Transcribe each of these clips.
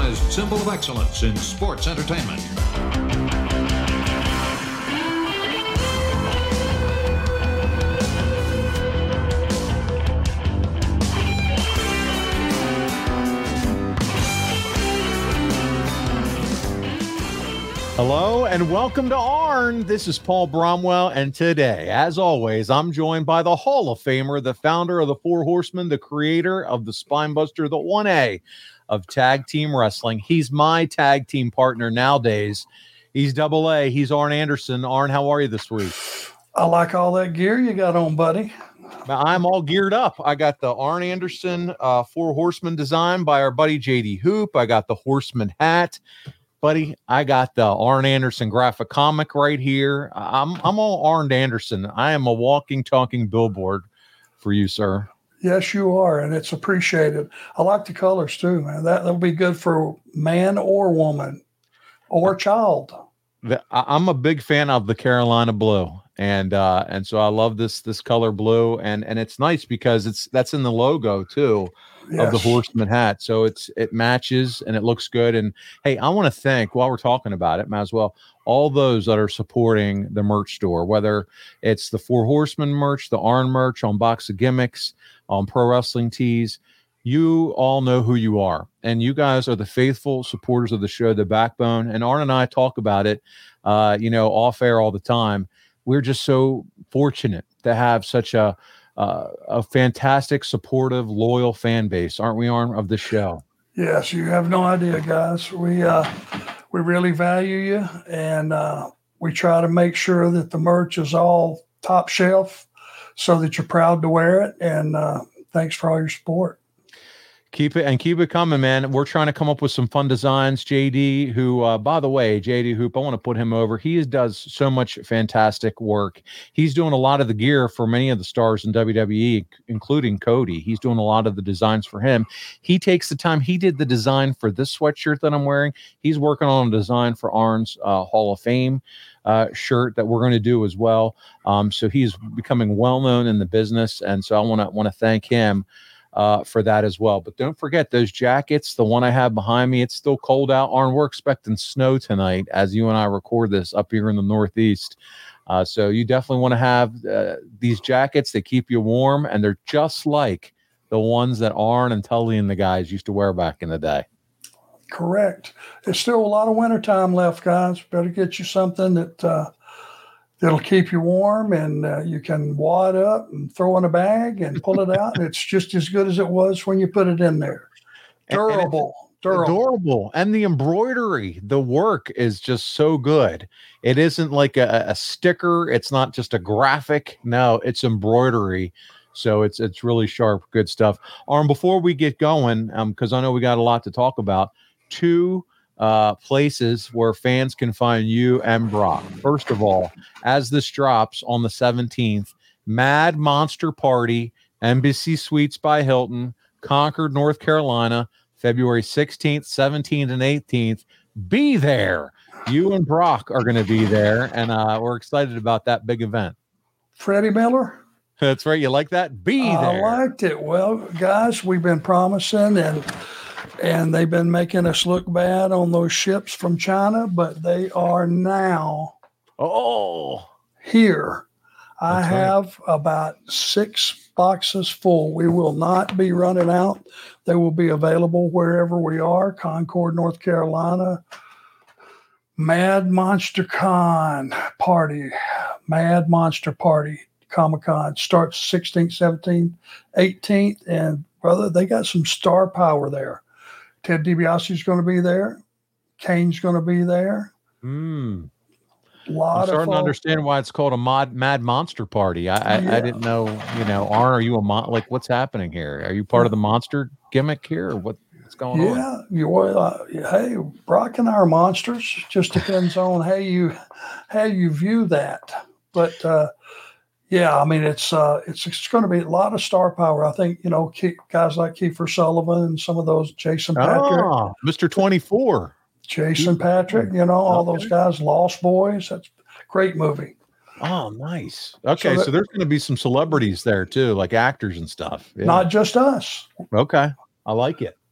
recognized symbol of excellence in sports entertainment. Hello and welcome to ARN. This is Paul Bromwell, and today, as always, I'm joined by the Hall of Famer, the founder of the Four Horsemen, the creator of the Spinebuster, the 1A of tag team wrestling. He's my tag team partner nowadays. He's double A. He's Arn Anderson. Arn, how are you this week? I like all that gear you got on, buddy. I'm all geared up. I got the Arn Anderson Four Horsemen design by our buddy JD Hoop. I got the Horseman hat. Buddy, I got the Arn Anderson graphic comic right here. I'm all Arn Anderson. I am a walking, talking billboard for you, sir. Yes, you are, and it's appreciated. I like the colors too, man. That'll be good for man or woman or child. I'm a big fan of the Carolina blue, and so I love this color blue, and it's nice because that's in the logo too. Yes. Of the Horseman hat. So it matches and it looks good. And hey, I want to thank, while we're talking about it, might as well, all those that are supporting the merch store, whether it's the Four Horsemen merch, the Arn merch, on Box of Gimmicks, on Pro Wrestling Tees. You all know who you are. And you guys are the faithful supporters of the show, the backbone. And Arn and I talk about it, off air all the time. We're just so fortunate to have such a fantastic, supportive, loyal fan base, aren't we, Arn, of the show? Yes, you have no idea, guys. We really value you, and we try to make sure that the merch is all top shelf so that you're proud to wear it, and thanks for all your support. Keep it coming, man. We're trying to come up with some fun designs. JD, who, by the way, JD Hoop, I want to put him over. He does so much fantastic work. He's doing a lot of the gear for many of the stars in WWE, including Cody. He's doing a lot of the designs for him. He takes the time. He did the design for this sweatshirt that I'm wearing. He's working on a design for Arn's Hall of Fame shirt that we're going to do as well. So he's becoming well known in the business, and so I want to thank him for that as well. But don't forget those jackets, the one I have behind me. It's still cold out, Arn. We're expecting snow tonight as you and I record this up here in the Northeast. So you definitely want to have these jackets. They keep you warm, and they're just like the ones that Arn and Tully and the guys used to wear back in the day. Correct. There's still a lot of winter time left, guys. Better get you something that'll keep you warm, and you can wad up and throw in a bag and pull it out. And it's just as good as it was when you put it in there. Durable. And the embroidery, the work is just so good. It isn't like a sticker. It's not just a graphic. No, it's embroidery. So it's really sharp, good stuff. Arn, before we get going, because I know we got a lot to talk about, two places where fans can find you and Brock. First of all, as this drops on the 17th, Mad Monster Party, Embassy Suites by Hilton, Concord, North Carolina, February 16th, 17th, and 18th. Be there. You and Brock are going to be there, and we're excited about that big event. Freddie Miller? That's right. You like that? Be there. I liked it. Well, guys, we've been promising, and they've been making us look bad on those ships from China, but they are now here. I have about 6 boxes full. We will not be running out. They will be available wherever we are. Concord, North Carolina. Mad Monster Party. Comic-Con starts 16th, 17th, 18th. And, brother, they got some star power there. Ted DiBiase is going to be there. Kane's going to be there. I'm starting to understand why it's called a Mad Monster Party. I didn't know, Arn, are you like, what's happening here? Are you part of the monster gimmick here, or what's going on? Yeah, hey, Brock and I are monsters. Just depends on how you view that. But yeah, I mean, it's going to be a lot of star power. I think, guys like Kiefer Sullivan and some of those, Jason Patrick. Mr. 24. Jason Patrick, all those guys, Lost Boys. That's a great movie. Oh, nice. Okay, so there's going to be some celebrities there too, like actors and stuff. Yeah. Not just us. Okay, I like it.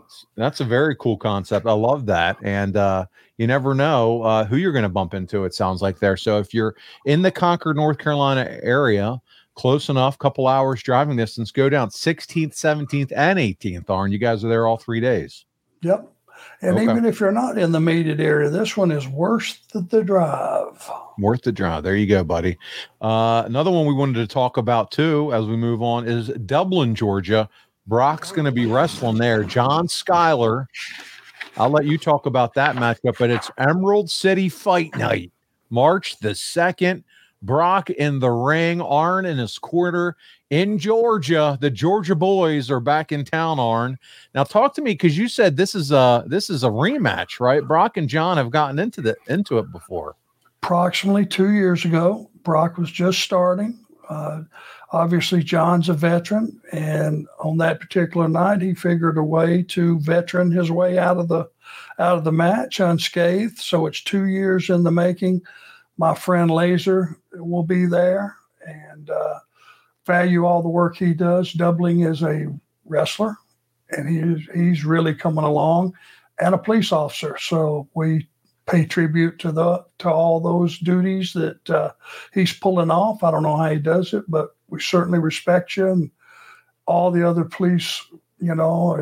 That's a very cool concept. I love that. And you never know who you're going to bump into, it sounds like there. So if you're in the Concord, North Carolina area, close enough, couple hours driving distance, go down 16th, 17th, and 18th. Arn, you guys are there all 3 days. Yep. And Okay. even if you're not in the immediate area, this one is worth the drive. Worth the drive. There you go, buddy. Another one we wanted to talk about too, as we move on, is Dublin, Georgia. Brock's going to be wrestling there. John Schuyler. I'll let you talk about that matchup, but it's Emerald City Fight Night, March the 2nd. Brock in the ring, Arn in his corner in Georgia. The Georgia boys are back in town, Arn. Now talk to me, because you said this is a rematch, right? Brock and John have gotten into it before. Approximately 2 years ago, Brock was just starting. Obviously, John's a veteran, and on that particular night, he figured a way to veteran his way out of the match unscathed. So it's 2 years in the making. My friend Laser will be there, and value all the work he does, doubling as a wrestler, and he's really coming along, and a police officer. So we pay tribute to all those duties that he's pulling off. I don't know how he does it, but we certainly respect you and all the other police, and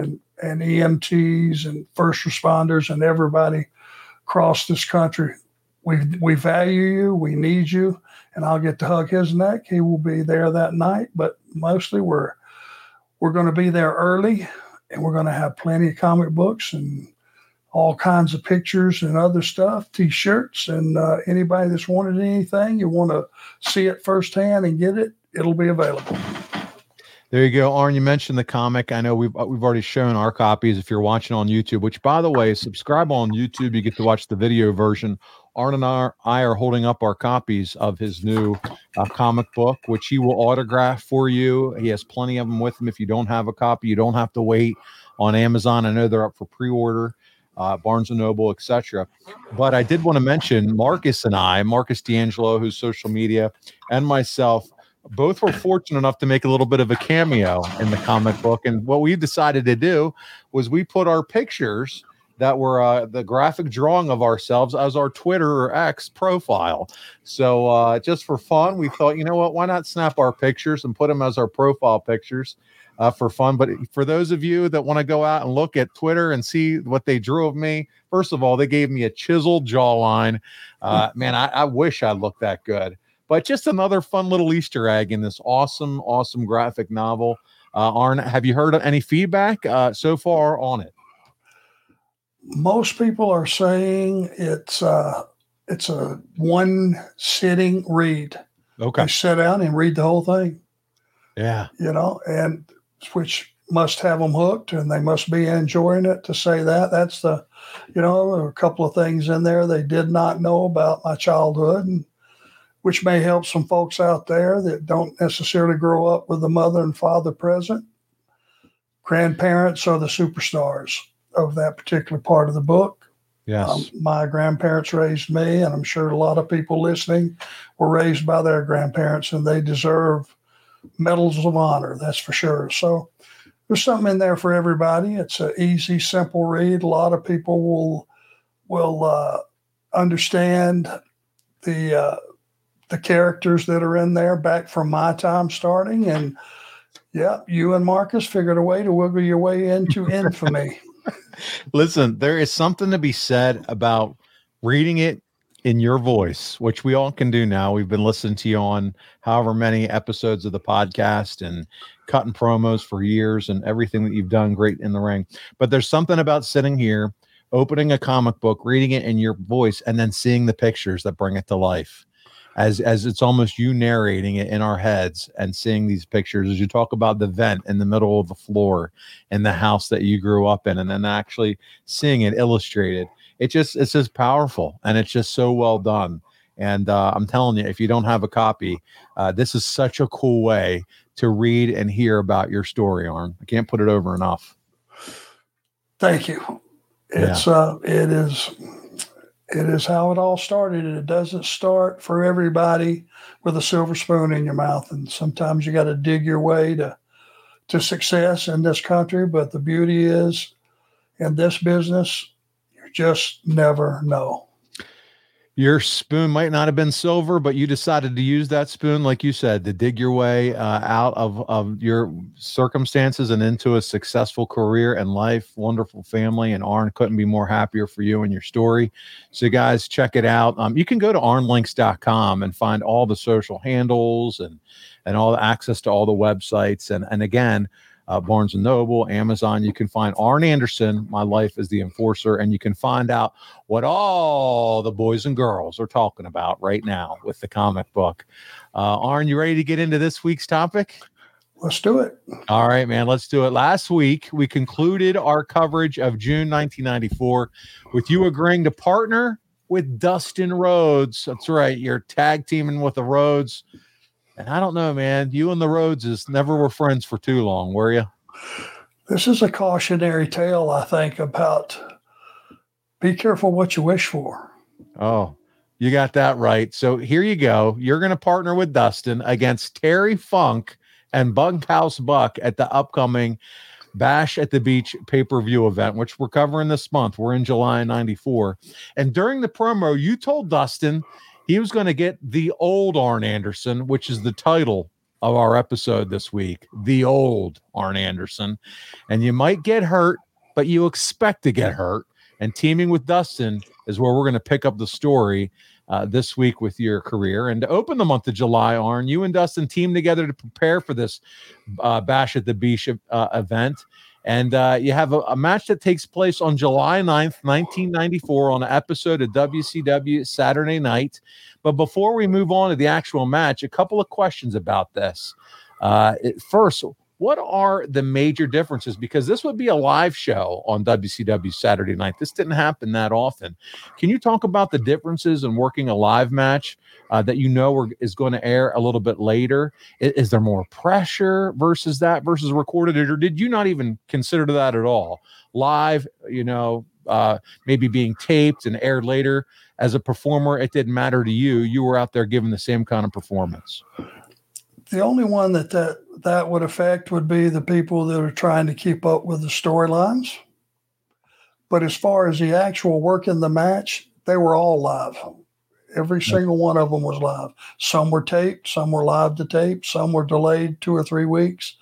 EMTs and first responders and everybody across this country. We value you. We need you. And I'll get to hug his neck. He will be there that night, but mostly we're going to be there early, and we're going to have plenty of comic books and all kinds of pictures and other stuff, T-shirts, and anybody that's wanted anything, you want to see it firsthand and get it, it'll be available. There you go, Arn. You mentioned the comic. I know we've already shown our copies. If you're watching on YouTube, which, by the way, subscribe on YouTube, you get to watch the video version. Arn and I are holding up our copies of his new comic book, which he will autograph for you. He has plenty of them with him. If you don't have a copy, you don't have to wait on Amazon. I know they're up for pre-order. Barnes & Noble, etc. But I did want to mention Marcus D'Angelo, who's social media, and myself, both were fortunate enough to make a little bit of a cameo in the comic book. And what we decided to do was we put our pictures that were the graphic drawing of ourselves as our Twitter or X profile. So just for fun, we thought, you know what, why not snap our pictures and put them as our profile pictures for fun. But for those of you that want to go out and look at Twitter and see what they drew of me, first of all, they gave me a chiseled jawline. Man, I wish I looked that good. But just another fun little Easter egg in this awesome graphic novel. Arn, have you heard any feedback so far on it? Most people are saying it's a one sitting read. Okay. You sit down and read the whole thing. Yeah. And which must have them hooked, and they must be enjoying it to say that. That's there are a couple of things in there they did not know about my childhood, and which may help some folks out there that don't necessarily grow up with a mother and father present. Grandparents are the superstars of that particular part of the book. Yes. My grandparents raised me, and I'm sure a lot of people listening were raised by their grandparents, and they deserve medals of honor, that's for sure. So there's something in there for everybody. It's an easy, simple read. A lot of people will understand the characters that are in there back from my time starting. And yeah, you and Marcus figured a way to wiggle your way into infamy. Listen, there is something to be said about reading it in your voice, which we all can do now. We've been listening to you on however many episodes of the podcast and cutting promos for years, and everything that you've done great in the ring. But there's something about sitting here, opening a comic book, reading it in your voice, and then seeing the pictures that bring it to life. As it's almost you narrating it in our heads and seeing these pictures as you talk about the vent in the middle of the floor in the house that you grew up in, and then actually seeing it illustrated. It's just powerful, and it's just so well done. And I'm telling you, if you don't have a copy, this is such a cool way to read and hear about your story, Arn. I can't put it over enough. Thank you. It is how it all started, and it doesn't start for everybody with a silver spoon in your mouth. And sometimes you got to dig your way to success in this country. But the beauty is In this business, you just never know. Your spoon might not have been silver, but you decided to use that spoon, like you said, to dig your way out of your circumstances and into a successful career and life, wonderful family. And Arn couldn't be more happier for you and your story. So guys, check it out. You can go to arnlinks.com and find all the social handles and all the access to all the websites. And again, Barnes & Noble, Amazon. You can find Arn Anderson, My Life as the Enforcer, and you can find out what all the boys and girls are talking about right now with the comic book. Arn, you ready to get into this week's topic? Let's do it. All right, man, let's do it. Last week, we concluded our coverage of June 1994 with you agreeing to partner with Dustin Rhodes. That's right, you're tag teaming with the Rhodes. And I don't know, man. You and the Rhodeses never were friends for too long, were you? This is a cautionary tale, I think, about be careful what you wish for. Oh, you got that right. So here you go. You're going to partner with Dustin against Terry Funk and Bunkhouse Buck at the upcoming Bash at the Beach pay-per-view event, which we're covering this month. We're in July 94. And during the promo, you told Dustin he was going to get the old Arn Anderson, which is the title of our episode this week, the old Arn Anderson. And you might get hurt, but you expect to get hurt. And teaming with Dustin is where we're going to pick up the story this week with your career. And to open the month of July, Arn, you and Dustin teamed together to prepare for this Bash at the Beach event. And you have a match that takes place on July 9th, 1994 on an episode of WCW Saturday Night. But before we move on to the actual match, a couple of questions about this. First, what are the major differences? Because this would be a live show on WCW Saturday Night. This didn't happen that often. Can you talk about the differences in working a live match that you know is going to air a little bit later? Is there more pressure versus recorded? Or did you not even consider that at all? Live, maybe being taped and aired later. As a performer, it didn't matter to you. You were out there giving the same kind of performance. The only one that would affect would be the people that are trying to keep up with the storylines. But as far as the actual work in the match, they were all live. Every single one of them was live. Some were taped, some were live to tape, some were delayed 2 or 3 weeks.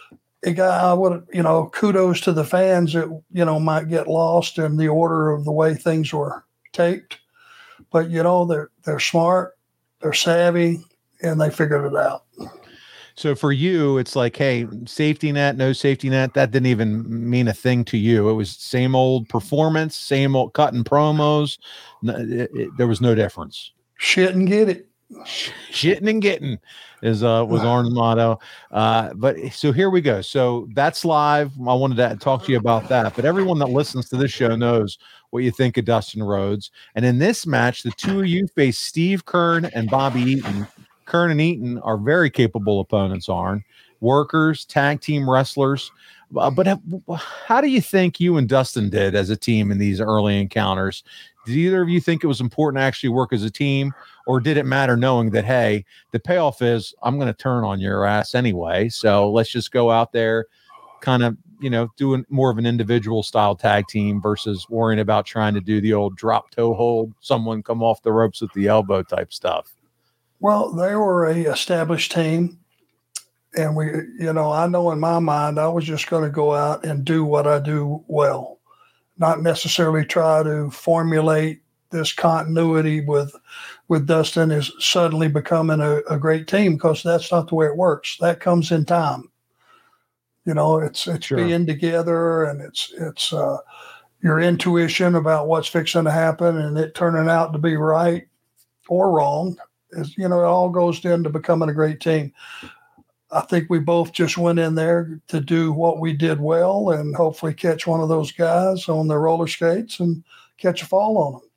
Kudos to the fans that, might get lost in the order of the way things were taped. But, they're smart, they're savvy, and they figured it out. So for you, it's like, hey, safety net, no safety net, that didn't even mean a thing to you. It was same old performance, same old cutting promos. There was no difference. Shit and get it. Shitting and getting was Arn's motto. But so here we go. So that's live. I wanted to talk to you about that. But everyone that listens to this show knows what you think of Dustin Rhodes. And in this match, the two of you face Steve Keirn and Bobby Eaton. Keirn and Eaton are very capable opponents, Arn. Workers, tag team wrestlers. But how do you think you and Dustin did as a team in these early encounters? Did either of you think it was important to actually work as a team, or did it matter knowing that, hey, the payoff is I'm going to turn on your ass anyway, so let's just go out there kind of, doing more of an individual style tag team versus worrying about trying to do the old drop toe hold, someone come off the ropes with the elbow type stuff? Well, they were a established team, and I know in my mind I was just going to go out and do what I do well, not necessarily try to formulate this continuity with Dustin is suddenly becoming a great team, because that's not the way it works. That comes in time. It's sure. Being together, and it's your intuition about what's fixing to happen and it turning out to be right or wrong. It all goes into becoming a great team. I think we both just went in there to do what we did well and hopefully catch one of those guys on their roller skates and catch a fall on them.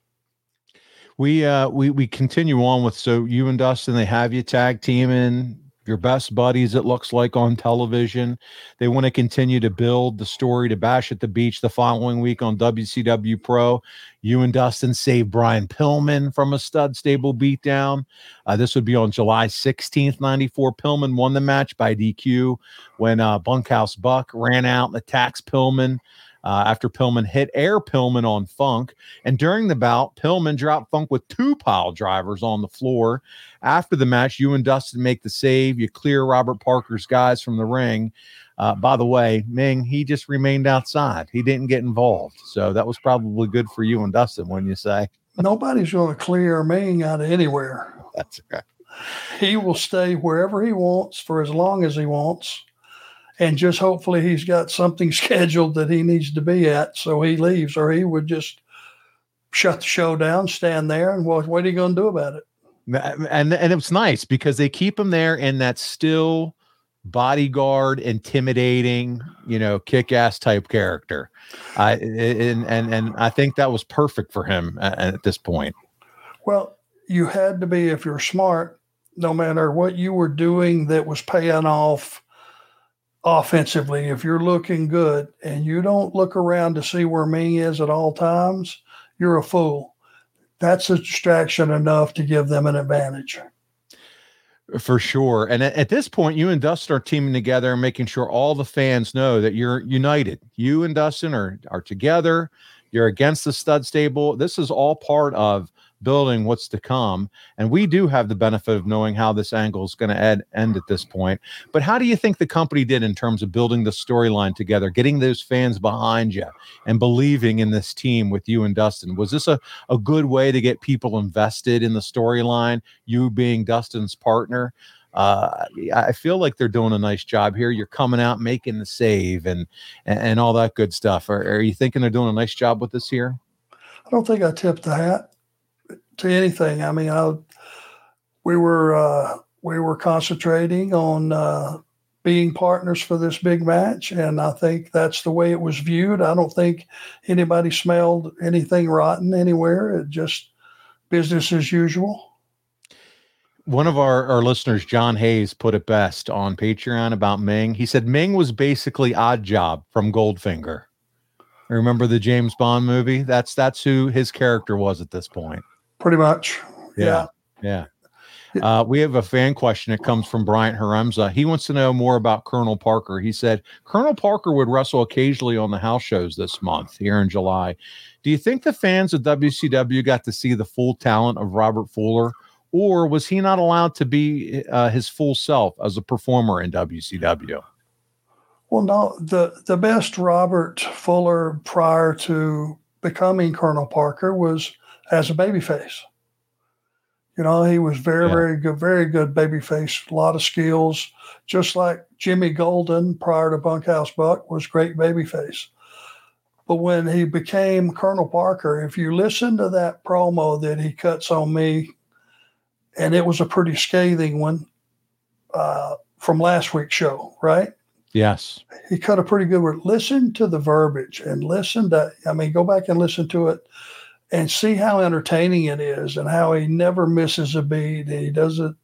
We continue on with, so you and Dustin, they have you tag teaming, your best buddies, it looks like, on television. They want to continue to build the story to Bash at the Beach the following week on WCW Pro. You and Dustin saved Brian Pillman from a stud stable beatdown. This would be on July 16th, 94. Pillman won the match by DQ when Bunkhouse Buck ran out and attacks Pillman. after Pillman hit Air Pillman on Funk. And during the bout, Pillman dropped Funk with 2 pile drivers on the floor. After the match, you and Dustin make the save. You clear Robert Parker's guys from the ring. By the way, Ming, he just remained outside. He didn't get involved. So that was probably good for you and Dustin, wouldn't you say? Nobody's going to clear Ming out of anywhere. That's right. He will stay wherever he wants for as long as he wants. And just hopefully he's got something scheduled that he needs to be at, so he leaves, or he would just shut the show down, stand there, and what are you going to do about it? And it's nice because they keep him there in that still bodyguard, intimidating, kick-ass type character. And I think that was perfect for him at this point. Well, you had to be, if you're smart, no matter what you were doing that was paying off offensively. If you're looking good and you don't look around to see where Ming is at all times, you're a fool. That's a distraction enough to give them an advantage. For sure. And at this point, you and Dustin are teaming together and making sure all the fans know that you're united. You and Dustin are together. You're against the stud stable. This is all part of building what's to come. And we do have the benefit of knowing how this angle is going to end at this point. But how do you think the company did in terms of building the storyline together, getting those fans behind you and believing in this team with you and Dustin? Was this a good way to get people invested in the storyline, you being Dustin's partner? I feel like they're doing a nice job here. You're coming out, making the save and all that good stuff. Are you thinking they're doing a nice job with this here? I don't think I tipped the hat to anything. I mean, we were concentrating on being partners for this big match, and I think that's the way it was viewed. I don't think anybody smelled anything rotten anywhere. It just business as usual. One of our listeners, John Hayes, put it best on Patreon about Ming. He said Ming was basically Odd Job from Goldfinger. Remember the James Bond movie? That's who his character was at this point. Pretty much. Yeah. We have a fan question. It comes from Bryant Haremza. He wants to know more about Colonel Parker. He said, Colonel Parker would wrestle occasionally on the house shows this month here in July. Do you think the fans of WCW got to see the full talent of Robert Fuller, or was he not allowed to be his full self as a performer in WCW? Well, no, the best Robert Fuller prior to becoming Colonel Parker was as a babyface. He was very good babyface, a lot of skills, just like Jimmy Golden prior to Bunkhouse Buck was great babyface. But when he became Colonel Parker, if you listen to that promo that he cuts on me, and it was a pretty scathing one from last week's show, right? Yes. He cut a pretty good word. Listen to the verbiage and go back and listen to it and see how entertaining it is and how he never misses a beat. He doesn't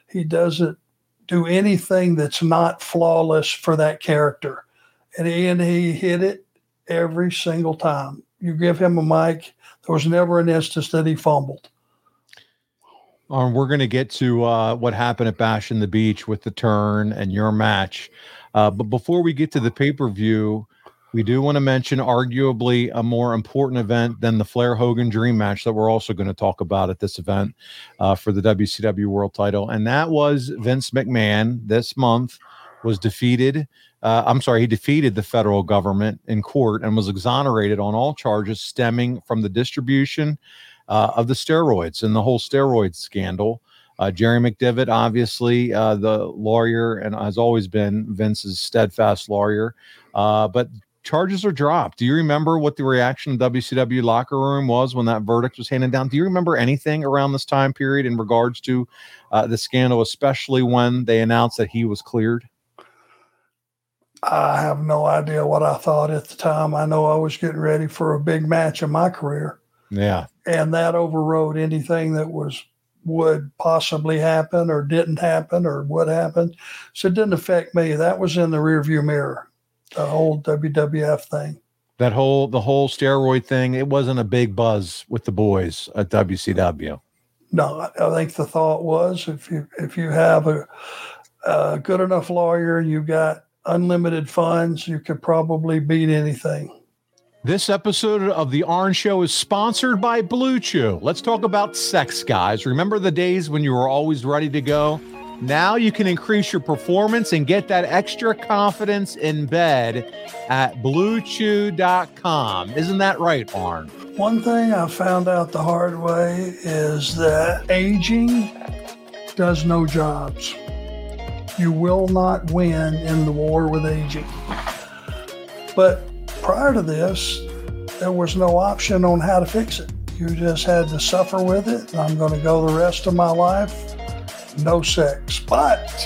do anything that's not flawless for that character. And he hit it every single time. You give him a mic, there was never an instance that he fumbled. We're going to get to what happened at Bash in the Beach with the turn and your match. But before we get to the pay-per-view, we do want to mention arguably a more important event than the Flair Hogan Dream match that we're also going to talk about at this event for the WCW World Title. And that was Vince McMahon this month was defeated. He defeated the federal government in court and was exonerated on all charges stemming from the distribution of the steroids and the whole steroid scandal. Jerry McDevitt, obviously, the lawyer, and has always been Vince's steadfast lawyer. But charges are dropped. Do you remember what the reaction of WCW locker room was when that verdict was handed down? Do you remember anything around this time period in regards to the scandal, especially when they announced that he was cleared? I have no idea what I thought at the time. I know I was getting ready for a big match in my career. Yeah. And that overrode anything that would possibly happen or didn't happen or would happen. So it didn't affect me. That was in the rearview mirror, the whole WWF thing. The whole steroid thing, it wasn't a big buzz with the boys at WCW. No, I think the thought was if you have a good enough lawyer and you got unlimited funds, you could probably beat anything. This episode of The Arn Show is sponsored by Blue Chew. Let's talk about sex, guys. Remember the days when you were always ready to go? Now you can increase your performance and get that extra confidence in bed at BlueChew.com. Isn't that right, Arn? One thing I found out the hard way is that aging does no jobs. You will not win in the war with aging. But prior to this, there was no option on how to fix it. You just had to suffer with it. And I'm going to go the rest of my life, no sex. But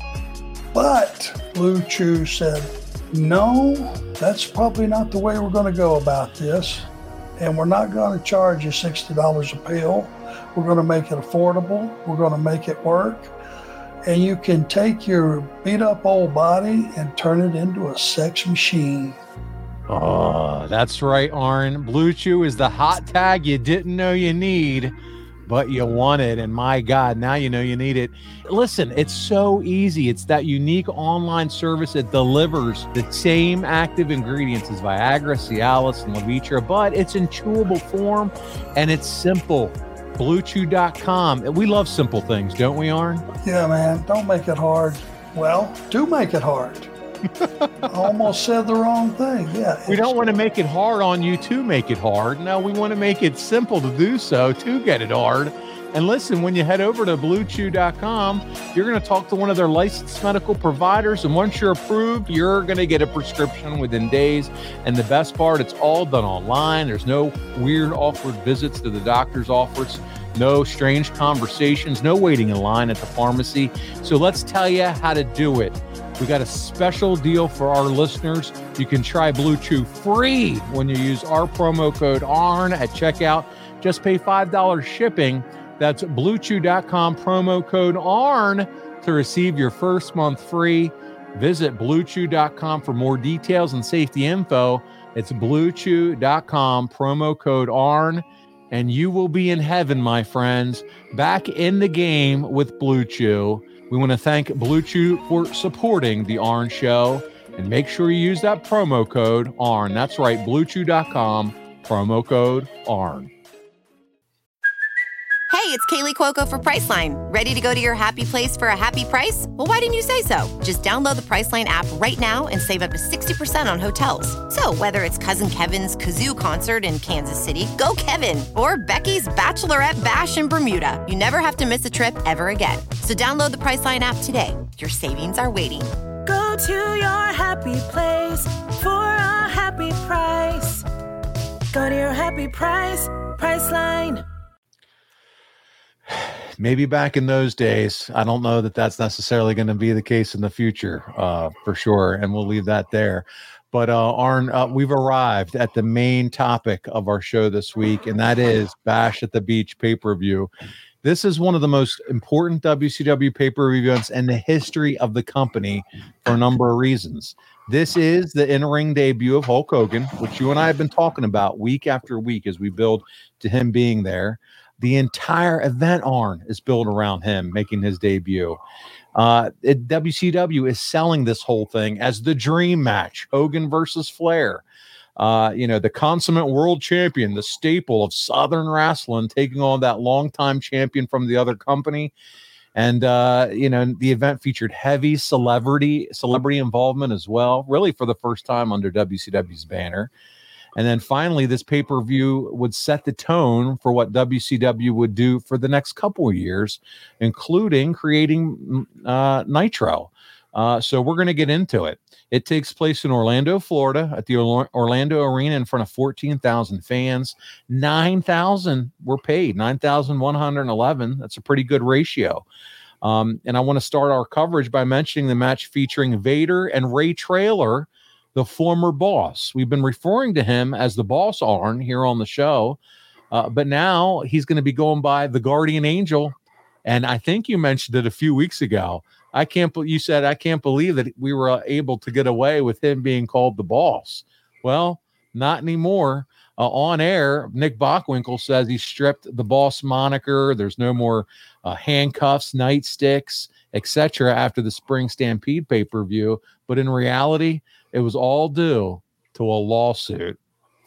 Blue Chew said, no, that's probably not the way we're going to go about this. And we're not going to charge you $60 a pill. We're going to make it affordable. We're going to make it work. And you can take your beat up old body and turn it into a sex machine. Oh, that's right, Arn. Blue Chew is the hot tag you didn't know you need, but you want it. And my God, now you know you need it. Listen, it's so easy. It's that unique online service that delivers the same active ingredients as Viagra, Cialis, and Levitra, but it's in chewable form and it's simple. BlueChew.com. We love simple things, don't we, Arn? Yeah, man. Don't make it hard. Well, do make it hard. I almost said the wrong thing. Yeah. We don't want to make it hard on you to make it hard. No, we want to make it simple to do so, to get it hard. And listen, when you head over to BlueChew.com, you're going to talk to one of their licensed medical providers. And once you're approved, you're going to get a prescription within days. And the best part, it's all done online. There's no weird, awkward visits to the doctor's office, no strange conversations, no waiting in line at the pharmacy. So let's tell you how to do it. We got a special deal for our listeners. You can try Blue Chew free when you use our promo code ARN at checkout. Just pay $5 shipping. That's BlueChew.com, promo code ARN to receive your first month free. Visit BlueChew.com for more details and safety info. It's BlueChew.com, promo code ARN, and you will be in heaven, my friends. Back in the game with Blue Chew. We want to thank Blue Chew for supporting the Arn Show, and make sure you use that promo code ARN. That's right, BlueChew.com, promo code ARN. Hey, it's Kaylee Cuoco for Priceline. Ready to go to your happy place for a happy price? Well, why didn't you say so? Just download the Priceline app right now and save up to 60% on hotels. So whether it's Cousin Kevin's Kazoo Concert in Kansas City, go Kevin, or Becky's Bachelorette Bash in Bermuda, you never have to miss a trip ever again. So download the Priceline app today. Your savings are waiting. Go to your happy place for a happy price. Go to your happy price, Priceline. Maybe back in those days. I don't know that that's necessarily going to be the case in the future, for sure. And we'll leave that there. But Arn, we've arrived at the main topic of our show this week, and that is Bash at the Beach pay-per-view. This is one of the most important WCW pay-per-view events in the history of the company for a number of reasons. This is the in-ring debut of Hulk Hogan, which you and I have been talking about week after week as we build to him being there. The entire event, Arn, is built around him making his debut. WCW is selling this whole thing as the dream match, Hogan versus Flair. The consummate world champion, the staple of Southern wrestling, taking on that longtime champion from the other company. And, the event featured heavy celebrity involvement as well, really for the first time under WCW's banner. And then finally, this pay-per-view would set the tone for what WCW would do for the next couple of years, including creating Nitro. So we're going to get into it. It takes place in Orlando, Florida, at the Orlando Arena in front of 14,000 fans. 9,000 were paid, 9,111. That's a pretty good ratio. And I want to start our coverage by mentioning the match featuring Vader and Ray Traylor, the former boss. We've been referring to him as the Boss Arn here on the show, but now he's going to be going by the Guardian Angel. And I think you mentioned it a few weeks ago. You said, I can't believe that we were able to get away with him being called the Boss. Well, not anymore. On air, Nick Bockwinkel says he stripped the Boss moniker. There's no more handcuffs, nightsticks, etc. after the Spring Stampede pay-per-view. But in reality, it was all due to a lawsuit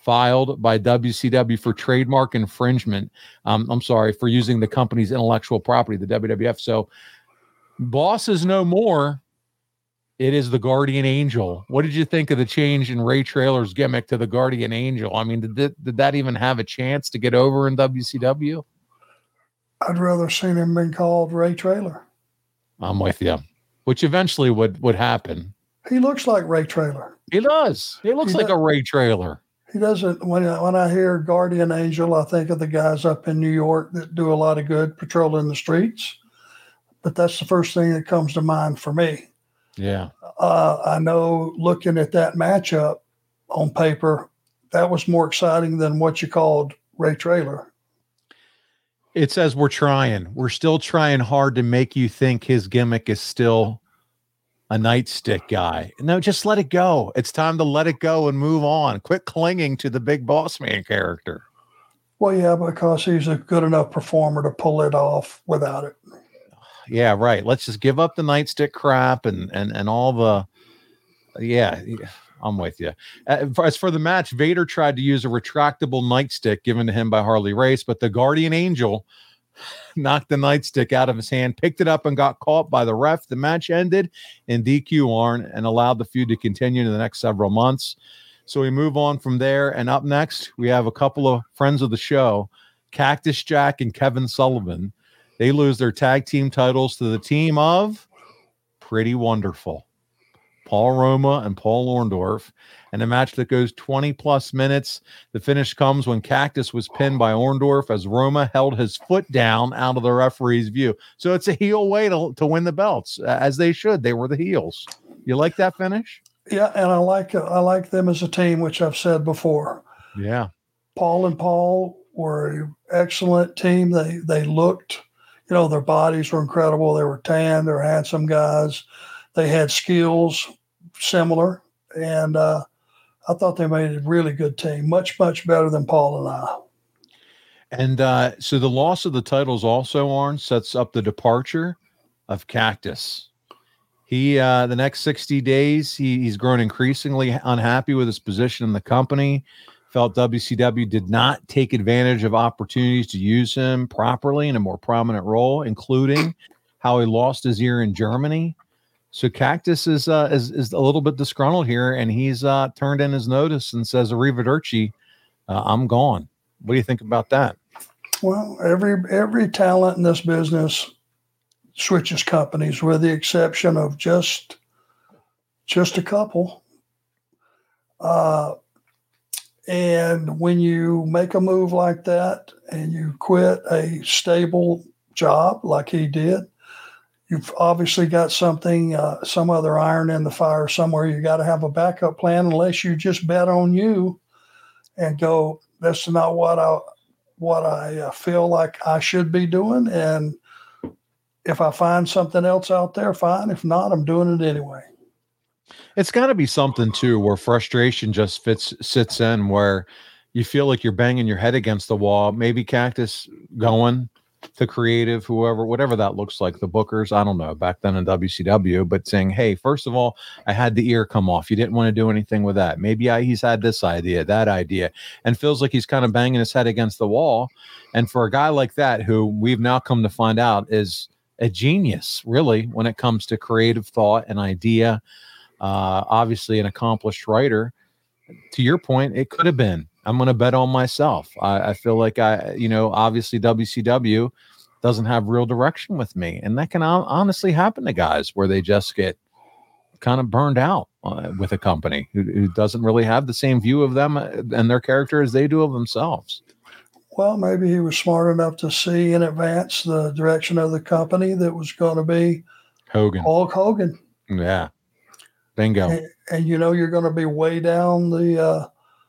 filed by WCW for trademark infringement. I'm sorry, for using the company's intellectual property, the WWF. So Boss is no more. It is the Guardian Angel. What did you think of the change in Ray Traylor's gimmick to the Guardian Angel? I mean, did that even have a chance to get over in WCW? I'd rather seen him been called Ray Traylor. I'm with you, which eventually would happen. He looks like Ray Traylor. He does. He looks like a Ray Traylor. He doesn't. When I hear Guardian Angel, I think of the guys up in New York that do a lot of good patrolling the streets. But that's the first thing that comes to mind for me. Yeah. I know looking at that matchup on paper, that was more exciting than what you called Ray Traylor. It says we're trying. We're still trying hard to make you think his gimmick is still a nightstick guy. No, just let it go. It's time to let it go and move on. Quit clinging to the Big Boss Man character. Well, yeah, because he's a good enough performer to pull it off without it. Yeah, right. Let's just give up the nightstick crap and all the. Yeah, I'm with you. As for the match, Vader tried to use a retractable nightstick given to him by Harley Race, but the Guardian Angel knocked the nightstick out of his hand, picked it up, and got caught by the ref. The match ended in DQ, Arn, and allowed the feud to continue in the next several months. So we move on from there, and up next, we have a couple of friends of the show, Cactus Jack and Kevin Sullivan. They lose their tag team titles to the team of Pretty Wonderful, Paul Roma and Paul Orndorff, and a match that goes 20-plus minutes. The finish comes when Cactus was pinned by Orndorff as Roma held his foot down out of the referee's view. So it's a heel way to win the belts, as they should. They were the heels. You like that finish? Yeah, and I like them as a team, which I've said before. Yeah. Paul and Paul were an excellent team. They looked, their bodies were incredible. They were tan. They were handsome guys. They had skills similar, and I thought they made a really good team, much, much better than Paul and I. And so the loss of the titles also, Arn, sets up the departure of Cactus. He, the next 60 days, he's grown increasingly unhappy with his position in the company, felt WCW did not take advantage of opportunities to use him properly in a more prominent role, including how he lost his ear in Germany. So Cactus is a little bit disgruntled here, and he's turned in his notice and says, "Arrivederci, I'm gone." What do you think about that? Well, every talent in this business switches companies, with the exception of just a couple. And when you make a move like that and you quit a stable job like he did, you've obviously got something, some other iron in the fire somewhere. You got to have a backup plan, unless you just bet on you and go, "This is not what I feel like I should be doing. And if I find something else out there, fine. If not, I'm doing it anyway." It's got to be something too, where frustration just sits in, where you feel like you're banging your head against the wall. Maybe Cactus going to creative, whatever that looks like, the bookers, I don't know, back then in WCW, but saying, "Hey, first of all, I had the ear come off. You didn't want to do anything with that. Maybe he's had this idea, that idea," and feels like he's kind of banging his head against the wall. And for a guy like that, who we've now come to find out is a genius, really, when it comes to creative thought and idea, obviously an accomplished writer, to your point, it could have been, "I'm going to bet on myself. I feel like obviously WCW doesn't have real direction with me." And that can honestly happen to guys where they just get kind of burned out with a company who doesn't really have the same view of them and their character as they do of themselves. Well, maybe he was smart enough to see in advance the direction of the company that was going to be Hulk Hogan. Yeah. Bingo. And you're going to be way down the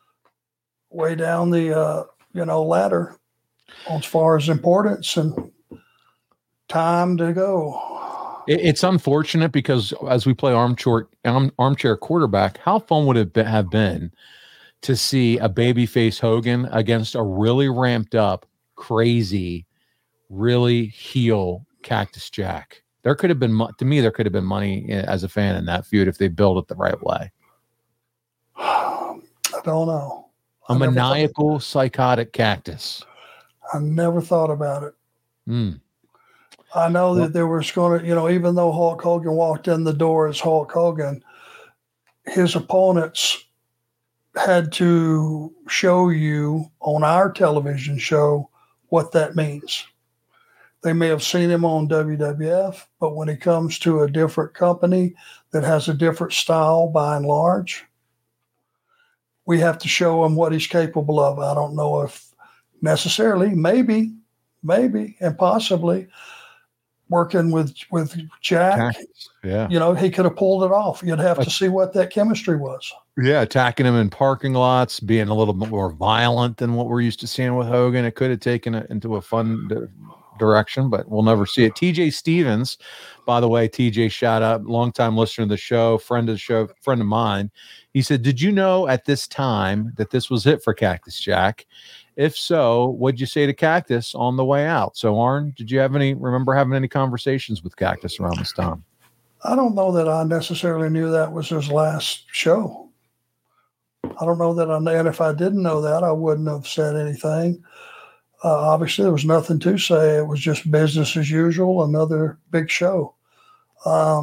ladder as far as importance and time to go. It's unfortunate because as we play armchair quarterback, how fun would it have been to see a babyface Hogan against a really ramped up, crazy, really heel Cactus Jack? There could have been, to me, money as a fan in that feud if they build it the right way. I don't know. A maniacal, psychotic Cactus. I never thought about it. Mm. I know that there was going to, even though Hulk Hogan walked in the door as Hulk Hogan, his opponents had to show you on our television show what that means. They may have seen him on WWF, but when he comes to a different company that has a different style by and large, we have to show him what he's capable of. I don't know if necessarily, maybe, and possibly working with Jack, yeah, he could have pulled it off. You'd have to see what that chemistry was. Yeah, attacking him in parking lots, being a little bit more violent than what we're used to seeing with Hogan. It could have taken it into a fun direction, but we'll never see it. TJ Stevens, by the way, TJ, shout out, longtime listener of the show, friend of mine. He said, did you know at this time that this was it for Cactus Jack? If so, what'd you say to Cactus on the way out? So, Arn, did you remember having any conversations with Cactus around this time? I don't know that I necessarily knew that was his last show. I don't know that I knew, and if I didn't know that, I wouldn't have said anything. Obviously, there was nothing to say. It was just business as usual, another big show. I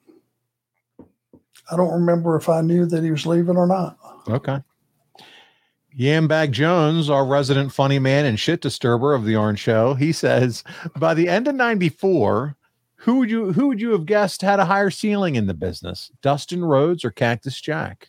don't remember if I knew that he was leaving or not. Okay. Yambag Jones, our resident funny man and shit disturber of the Orange Show, he says, by the end of 94, who would you have guessed had a higher ceiling in the business? Dustin Rhodes or Cactus Jack?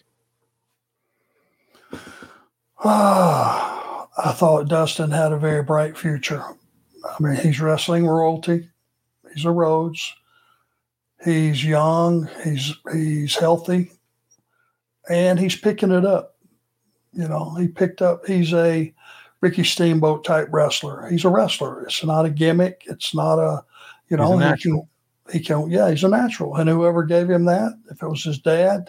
I thought Dustin had a very bright future. I mean, he's wrestling royalty. He's a Rhodes. He's young. He's healthy, and he's picking it up. He's a Ricky Steamboat type wrestler. He's a wrestler. It's not a gimmick. It's not a, he's a natural. He's a natural. And whoever gave him that, if it was his dad,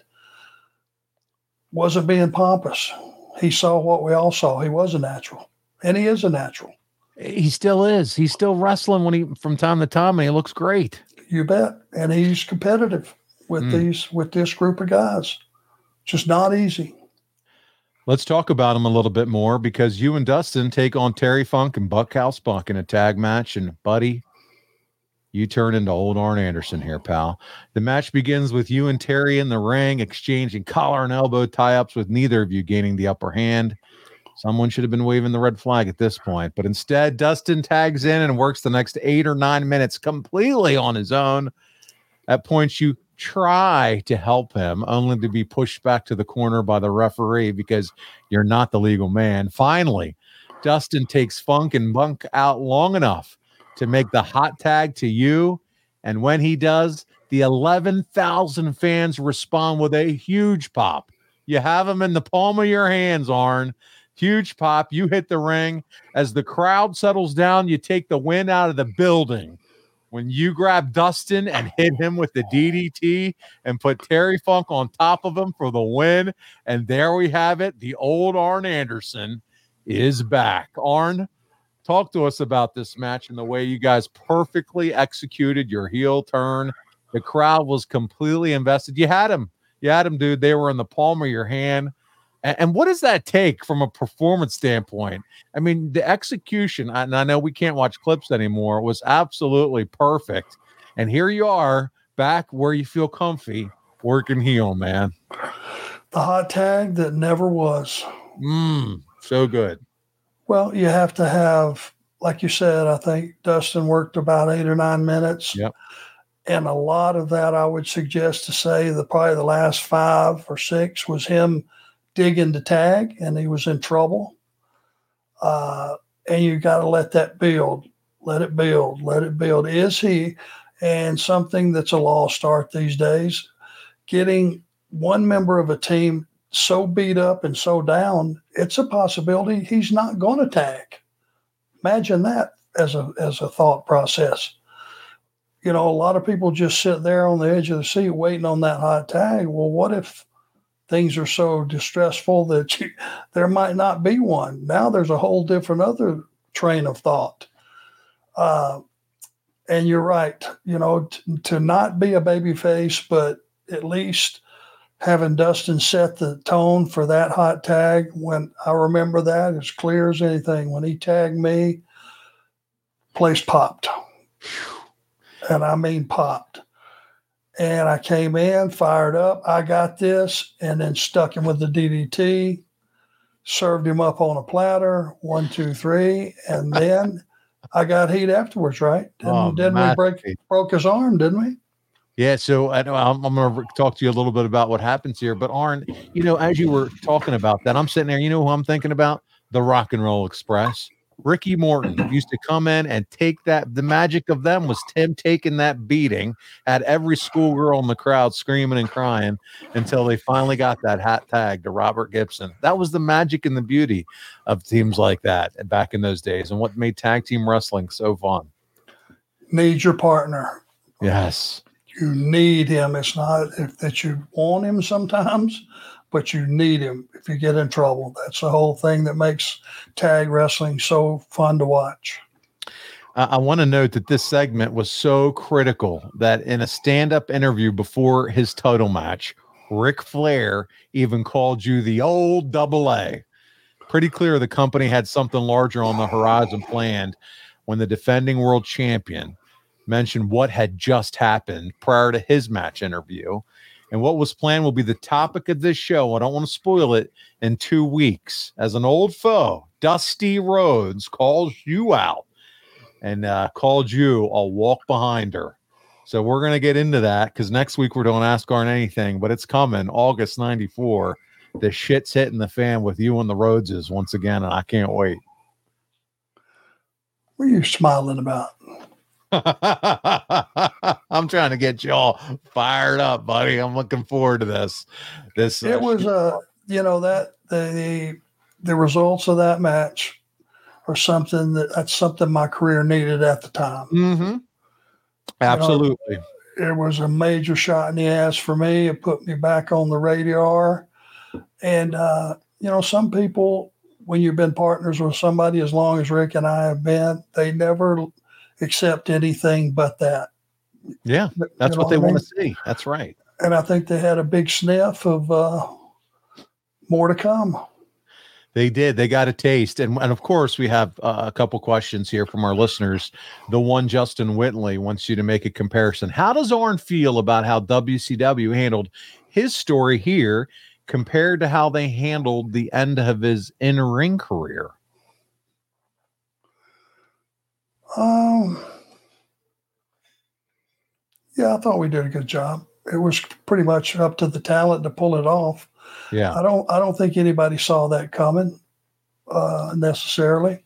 wasn't being pompous. He saw what we all saw. He was a natural, and he is a natural. He still is. He's still wrestling from time to time, and he looks great. You bet. And he's competitive with this group of guys. Just not easy. Let's talk about him a little bit more, because you and Dustin take on Terry Funk and Bunkhouse Bunk in a tag match. And, buddy, you turn into old Arn Anderson here, pal. The match begins with you and Terry in the ring, exchanging collar and elbow tie-ups, with neither of you gaining the upper hand. Someone should have been waving the red flag at this point. But instead, Dustin tags in and works the next 8 or 9 minutes completely on his own. At points, you try to help him, only to be pushed back to the corner by the referee because you're not the legal man. Finally, Dustin takes Funk and Bunk out long enough to make the hot tag to you. And when he does, the 11,000 fans respond with a huge pop. You have him in the palm of your hands, Arn. Huge pop. You hit the ring. As the crowd settles down, you take the wind out of the building when you grab Dustin and hit him with the DDT and put Terry Funk on top of him for the win. And there we have it. The old Arn Anderson is back. Arn, talk to us about this match and the way you guys perfectly executed your heel turn. The crowd was completely invested. You had him, dude. They were in the palm of your hand. And what does that take from a performance standpoint? I mean, the execution, and I know we can't watch clips anymore, was absolutely perfect. And here you are back where you feel comfy, working heel, man. The hot tag that never was. So good. Well, you have to have, like you said, I think Dustin worked about 8 or 9 minutes. Yep. And a lot of that, I would suggest to say that probably the last 5 or 6 was him digging the tag, and he was in trouble. And you got to let that build. Let it build. Is he? And something that's a lost art these days, getting one member of a team so beat up and so down, it's a possibility he's not going to tag. Imagine that as a thought process. A lot of people just sit there on the edge of the seat waiting on that hot tag. Well, what if things are so distressful that there might not be one? Now there's a whole different other train of thought. And you're right, to not be a baby face, but at least having Dustin set the tone for that hot tag. When I remember that as clear as anything, when he tagged me, place popped. And I mean popped. And I came in, fired up, I got this, and then stuck him with the DDT, served him up on a platter, 1, 2, 3, and then I got heat afterwards, right? Didn't we broke his arm, didn't we? Yeah, so I'm going to talk to you a little bit about what happens here. But Arn, as you were talking about that, I'm sitting there, you know who I'm thinking about? The Rock and Roll Express. Ricky Morton used to come in and take that. The magic of them was Tim taking that beating, had every schoolgirl in the crowd screaming and crying until they finally got that hat tag to Robert Gibson. That was the magic and the beauty of teams like that back in those days, and what made tag team wrestling so fun. Need your partner. Yes. You need him. It's not that you want him sometimes, but you need him if you get in trouble. That's the whole thing that makes tag wrestling so fun to watch. I want to note that this segment was so critical that in a stand-up interview before his title match, Ric Flair even called you the old AA. Pretty clear the company had something larger on the horizon planned when the defending world champion mentioned what had just happened prior to his match interview. And what was planned will be the topic of this show. I don't want to spoil it in 2 weeks. As an old foe, Dusty Rhodes calls you out and called you a walk behind her. So we're going to get into that because next week we're doing Ask Arn Anything, but it's coming August 94. The shit's hitting the fan with you and the Rhodeses once again, and I can't wait. What are you smiling about? I'm trying to get you all fired up, buddy. I'm looking forward to this. It was that the results of that match are that's something my career needed at the time. Mm-hmm. Absolutely. It was a major shot in the ass for me. It put me back on the radar. And some people, when you've been partners with somebody as long as Rick and I have been, they never accept anything but that. Yeah, that's what they want to see. That's right. And I think they had a big sniff of more to come. They did. They got a taste. And of course, we have a couple questions here from our listeners. The one, Justin Whitley, wants you to make a comparison. How does Arn feel about how WCW handled his story here compared to how they handled the end of his in-ring career? Yeah, I thought we did a good job. It was pretty much up to the talent to pull it off. Yeah. I don't think anybody saw that coming, necessarily.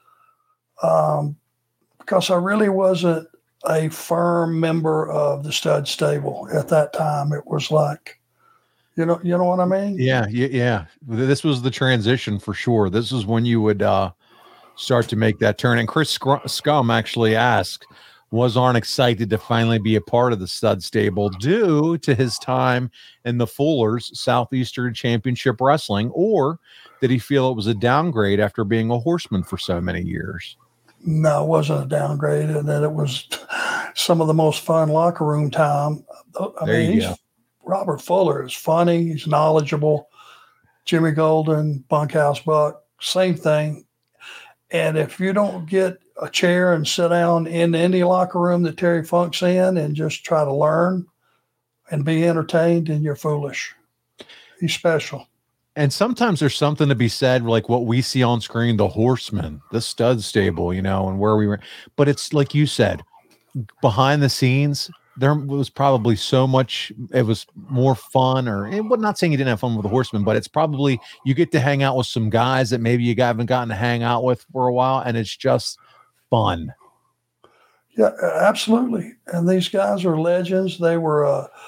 Because I really wasn't a firm member of the stud stable at that time. It was like, you know what I mean? Yeah. This was the transition for sure. This is when you would, start to make that turn. And Chris Scum actually asked, was Arn excited to finally be a part of the stud stable due to his time in the Fuller's Southeastern Championship Wrestling, or did he feel it was a downgrade after being a horseman for so many years? No, it wasn't a downgrade, and then it was some of the most fun locker room time. Robert Fuller is funny. He's knowledgeable. Jimmy Golden, Bunkhouse Buck, same thing. And if you don't get a chair and sit down in any locker room that Terry Funk's in and just try to learn and be entertained, then you're foolish. He's special. And sometimes there's something to be said, like what we see on screen, the Horsemen, the stud stable, and where we were. But it's like you said, behind the scenes, there was probably so much, it was more fun, I'm not saying you didn't have fun with the Horsemen, but it's probably, you get to hang out with some guys that maybe you haven't gotten to hang out with for a while, and it's just fun. Yeah, absolutely. And these guys are legends. They were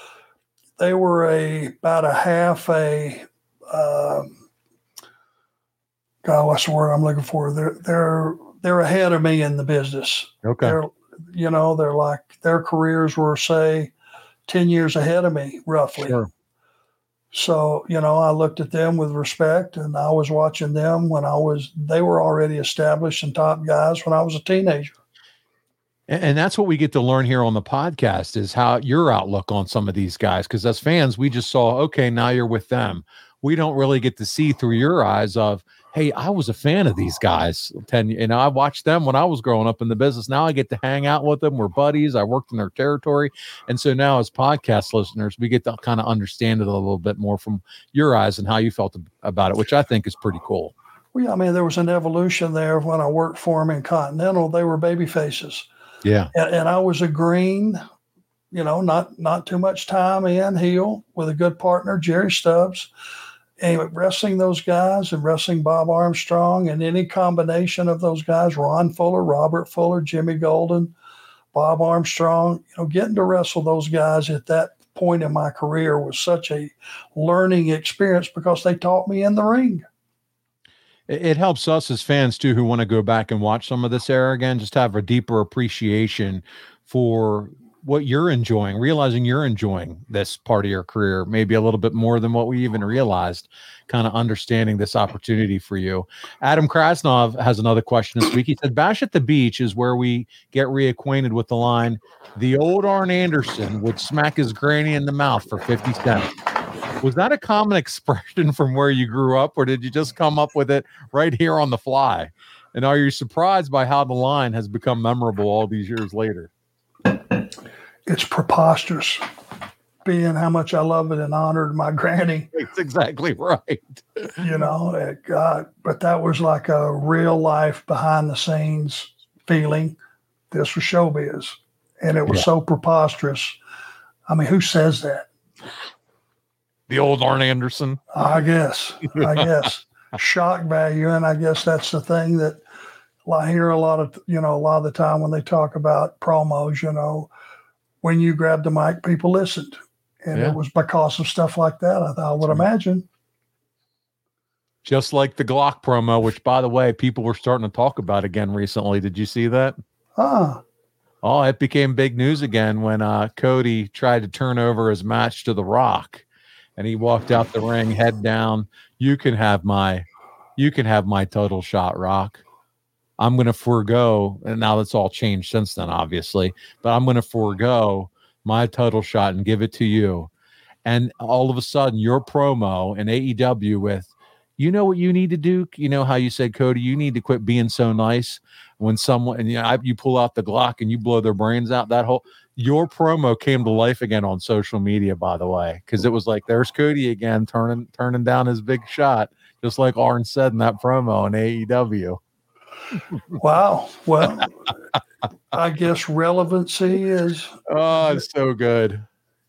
about a half a, God, what's the word I'm looking for? They're ahead of me in the business. Okay. They're like, their careers were, say, 10 years ahead of me, roughly. Sure. So, I looked at them with respect, and I was watching them they were already established and top guys when I was a teenager. And that's what we get to learn here on the podcast is how your outlook on some of these guys. Because as fans, we just saw, okay, now you're with them. We don't really get to see through your eyes of, hey, I was a fan of these guys. I watched them when I was growing up in the business. Now I get to hang out with them. We're buddies. I worked in their territory. And so now as podcast listeners, we get to kind of understand it a little bit more from your eyes and how you felt about it, which I think is pretty cool. Well, yeah, I mean, there was an evolution there. When I worked for them in Continental, they were baby faces. Yeah. And I was a green, not too much time in heel with a good partner, Jerry Stubbs. Anyway, wrestling those guys and wrestling Bob Armstrong and any combination of those guys, Ron Fuller, Robert Fuller, Jimmy Golden, Bob Armstrong, getting to wrestle those guys at that point in my career was such a learning experience because they taught me in the ring. It helps us as fans too, who want to go back and watch some of this era again, just have a deeper appreciation for what you're enjoying, realizing you're enjoying this part of your career, maybe a little bit more than what we even realized, kind of understanding this opportunity for you. Adam Krasnov has another question this week. He said, Bash at the Beach is where we get reacquainted with the line, the old Arn Anderson would smack his granny in the mouth for 50 cents. Was that a common expression from where you grew up, or did you just come up with it right here on the fly? And are you surprised by how the line has become memorable all these years later? It's preposterous, being how much I love it and honored my granny. That's exactly right. God, but that was like a real life behind the scenes feeling. This was showbiz, and it was so preposterous. I mean, who says that? The old Arn Anderson. I guess shock value. And I guess that's the thing that I hear a lot of the time when they talk about promos, when you grab the mic, people listened. And it was because of stuff like that. I would imagine. Just like the Glock promo, which by the way, people were starting to talk about again recently. Did you see that? Oh, it became big news again when Cody tried to turn over his match to The Rock. And he walked out the ring, head down. You can have my title shot, Rock. I'm going to forego, and now that's all changed since then, obviously, but I'm going to forego my title shot and give it to you. And all of a sudden, your promo in AEW with, you know what you need to do? You know how you said, Cody, you need to quit being so nice when someone, and you pull out the Glock and you blow their brains out. Your promo came to life again on social media, by the way, because it was like, there's Cody again, turning down his big shot, just like Arn said in that promo in AEW. Wow. Well, I guess relevancy is. Oh, it's so good.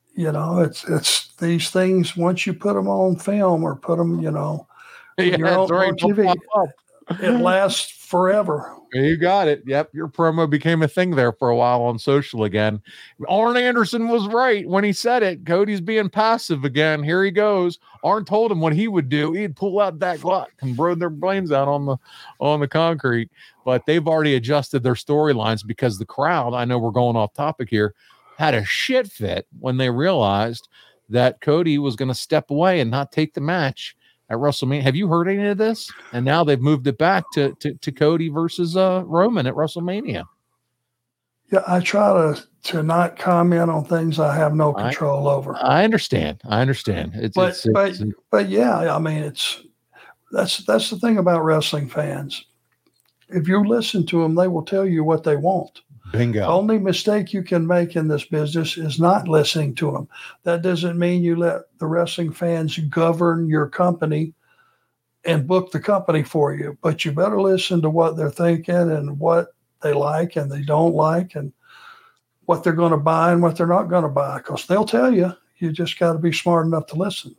It's these things, once you put them on film or put them, on TV, it lasts forever. You got it. Yep. Your promo became a thing there for a while on social again. Arn Anderson was right when he said it. Cody's being passive again. Here he goes. Arn told him what he would do. He'd pull out that Glock and blow their brains out on the concrete. But they've already adjusted their storylines because the crowd, I know we're going off topic here, had a shit fit when they realized that Cody was going to step away and not take the match at WrestleMania. Have you heard any of this? And now they've moved it back to Cody versus Roman at WrestleMania. Yeah, I try to not comment on things I have no control over. I understand. But yeah, I mean, that's the thing about wrestling fans. If you listen to them, they will tell you what they want. Bingo. The only mistake you can make in this business is not listening to them. That doesn't mean you let the wrestling fans govern your company and book the company for you, but you better listen to what they're thinking and what they like and they don't like and what they're going to buy and what they're not going to buy, because they'll tell you. You just got to be smart enough to listen.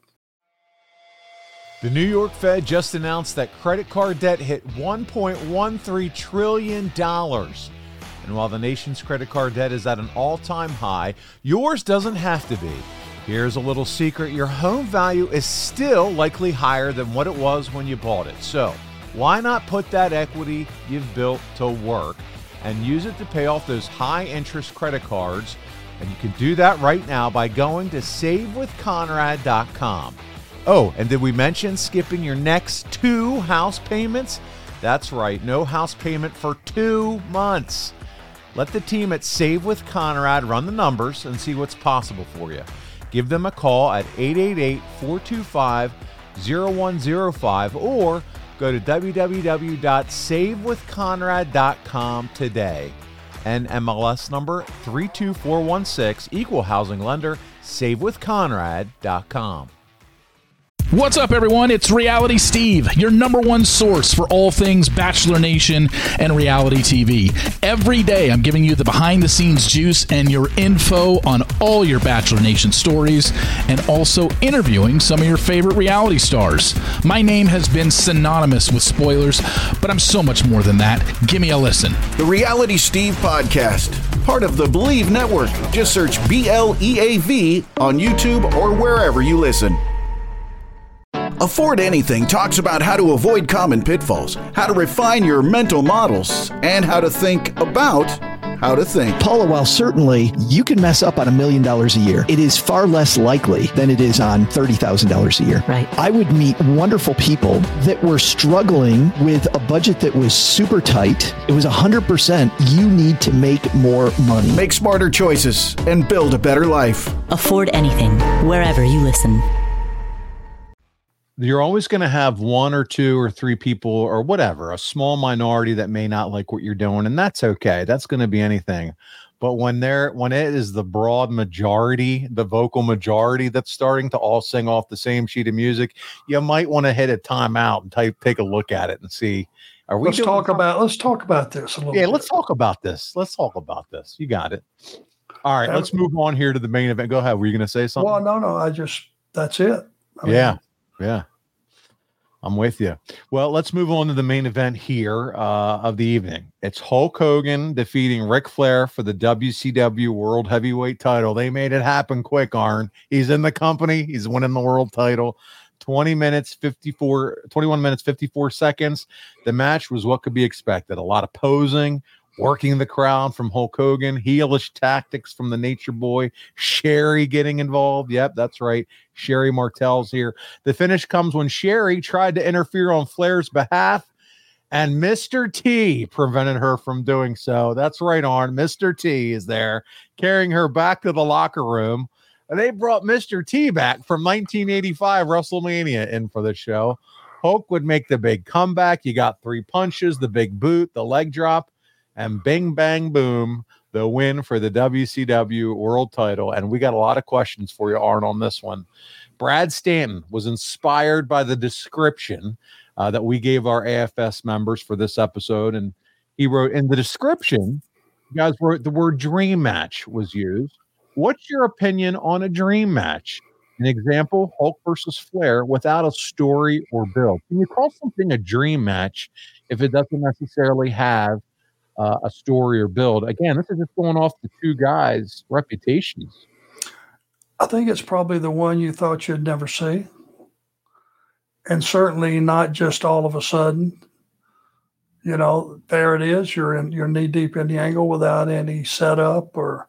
The New York Fed just announced that credit card debt hit $1.13 trillion. And while the nation's credit card debt is at an all-time high, yours doesn't have to be. Here's a little secret. Your home value is still likely higher than what it was when you bought it. So why not put that equity you've built to work and use it to pay off those high-interest credit cards? And you can do that right now by going to SaveWithConrad.com. Oh, and did we mention skipping your next 2 house payments? That's right, no house payment for 2 months. Let the team at Save with Conrad run the numbers and see what's possible for you. Give them a call at 888-425-0105 or go to www.savewithconrad.com today. NMLS number 32416, equal housing lender, savewithconrad.com. What's up, everyone? It's Reality Steve, your number one source for all things Bachelor Nation and reality TV. Every day, I'm giving you the behind-the-scenes juice and your info on all your Bachelor Nation stories, and also interviewing some of your favorite reality stars. My name has been synonymous with spoilers, but I'm so much more than that. Give me a listen. The Reality Steve Podcast, part of the Believe Network. Just search BLEAV on YouTube or wherever you listen. Afford Anything talks about how to avoid common pitfalls, how to refine your mental models, and how to think about how to think. Paula, while certainly you can mess up on $1 million a year, it is far less likely than it is on $30,000 a year. Right. I would meet wonderful people that were struggling with a budget that was super tight. It was 100%. You need to make more money. Make smarter choices and build a better life. Afford Anything, wherever you listen. You're always going to have one or two or three people or whatever, a small minority that may not like what you're doing. And that's okay. That's going to be anything. But when it is the broad majority, the vocal majority that's starting to all sing off the same sheet of music, you might want to hit a timeout and take a look at it and see. Let's talk about this a little bit. Let's talk about this. You got it. All right, let's move on here to the main event. Go ahead. Were you going to say something? Well, no. That's it. Yeah. I'm with you. Well, let's move on to the main event here of the evening. It's Hulk Hogan defeating Ric Flair for the WCW World Heavyweight title. They made it happen quick, Arn. He's in the company. He's winning the world title. 21 minutes, 54 seconds. The match was what could be expected. A lot of posing, working the crowd from Hulk Hogan, heelish tactics from the Nature Boy, Sherry getting involved. Yep, that's right. Sherry Martel's here. The finish comes when Sherry tried to interfere on Flair's behalf, and Mr. T prevented her from doing so. That's right, Arn. Mr. T is there, carrying her back to the locker room. And they brought Mr. T back from 1985 WrestleMania in for the show. Hulk would make the big comeback. You got 3 punches, the big boot, the leg drop, and bing, bang, boom, the win for the WCW World title. And we got a lot of questions for you, Arn, on this one. Brad Stanton was inspired by the description that we gave our AFS members for this episode. And he wrote in the description, you guys wrote the word dream match was used. What's your opinion on a dream match? An example, Hulk versus Flair without a story or build. Can you call something a dream match if it doesn't necessarily have a story or build? Again, this is just going off the two guys' reputations. I think it's probably the one you thought you'd never see. And certainly not just all of a sudden. You know, there it is. You're knee deep in the angle without any setup or,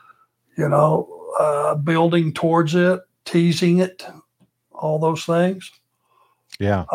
building towards it, teasing it, all those things. Yeah.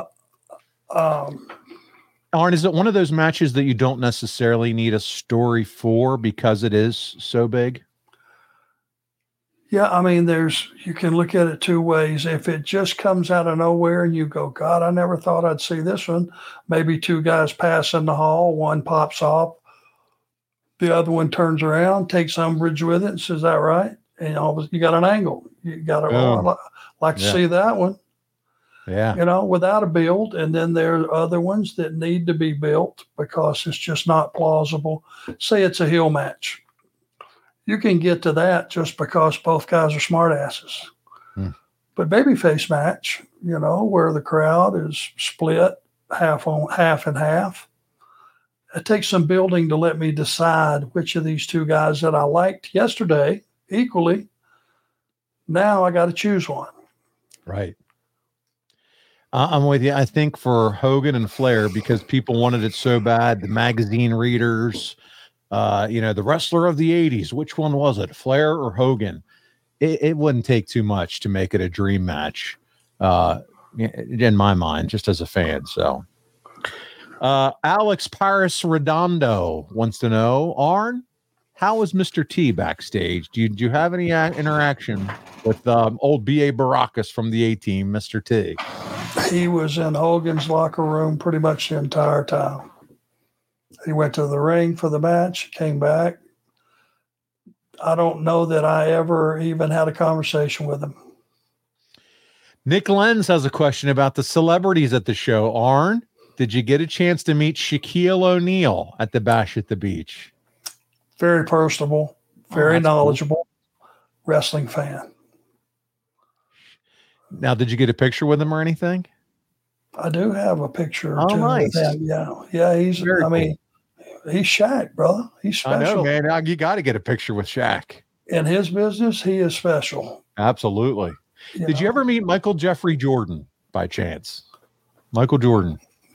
Arn, is it one of those matches that you don't necessarily need a story for because it is so big? Yeah, I mean, you can look at it two ways. If it just comes out of nowhere and you go, God, I never thought I'd see this one. Maybe 2 guys pass in the hall, one pops off, the other one turns around, takes umbrage with it and says, is that right? And you got an angle. You got to like to see that one. Yeah. Without a build. And then there are other ones that need to be built because it's just not plausible. Say it's a heel match. You can get to that just because both guys are smart asses. But babyface match, where the crowd is split half and half. It takes some building to let me decide which of these 2 guys that I liked yesterday equally. Now I got to choose one. Right. I'm with you. I think for Hogan and Flair, because people wanted it so bad, the magazine readers, the wrestler of the 80s, which one was it, Flair or Hogan? It wouldn't take too much to make it a dream match, in my mind, just as a fan. So Alex Paris Redondo wants to know, Arn, How was Mr. T backstage? Do you have any interaction with old B.A. Baracus from the A-Team, Mr. T? He was in Hogan's locker room pretty much the entire time. He went to the ring for the match, came back. I don't know that I ever even had a conversation with him. Nick Lenz has a question about the celebrities at the show. Arn, did you get a chance to meet Shaquille O'Neal at the Bash at the Beach? Very personable, very knowledgeable, cool. Wrestling fan. Now, did you get a picture with him or anything? I do have a picture or Oh, two nice. with him. Yeah. He's he's Shaq, brother. He's special. I know, man. You got to get a picture with Shaq. In his business, he is special. Absolutely. Did you ever meet Michael Jeffrey Jordan by chance? Michael Jordan.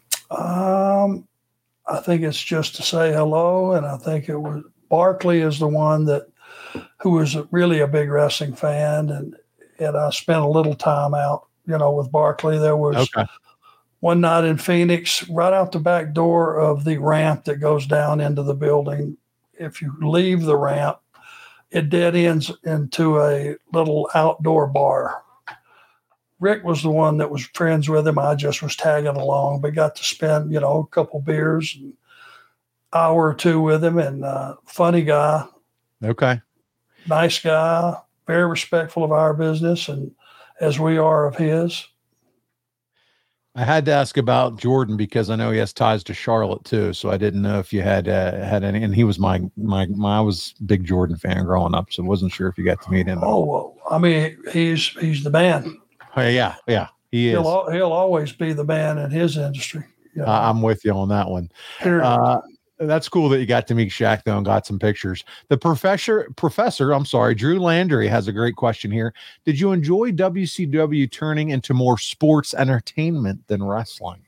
I think it's just to say hello, and I think it was Barkley is the one who was really a big wrestling fan, and I spent a little time out, with Barkley. There was one night in Phoenix, right out the back door of the ramp that goes down into the building. If you leave the ramp, it dead ends into a little outdoor bar. Rick was the one that was friends with him. I just was tagging along, but got to spend, a couple beers, and hour or two with him, and funny guy. Okay. Nice guy, very respectful of our business and as we are of his. I had to ask about Jordan because I know he has ties to Charlotte too. So I didn't know if you had any, and he was I was a big Jordan fan growing up. So I wasn't sure if you got to meet him. Oh, well, I mean, he's the man. Oh, yeah. He is. He'll always be the man in his industry. I'm with you on that one. That's cool that you got to meet Shaq though and got some pictures. The professor, Drew Landry has a great question here. Did you enjoy WCW turning into more sports entertainment than wrestling?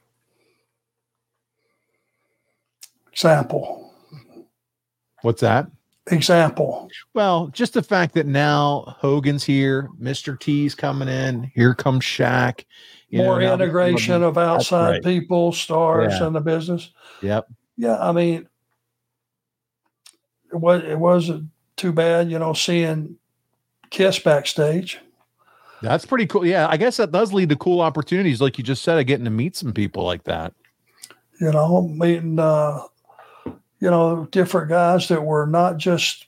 Example. What's that? Example. Well, just the fact that now Hogan's here, Mr. T's coming in, here comes Shaq. More integration of outside people, stars in the business. Yep. Yeah, I mean, it wasn't too bad, seeing Kiss backstage. That's pretty cool. Yeah, I guess that does lead to cool opportunities, like you just said, of getting to meet some people like that. Meeting, different guys that were not just,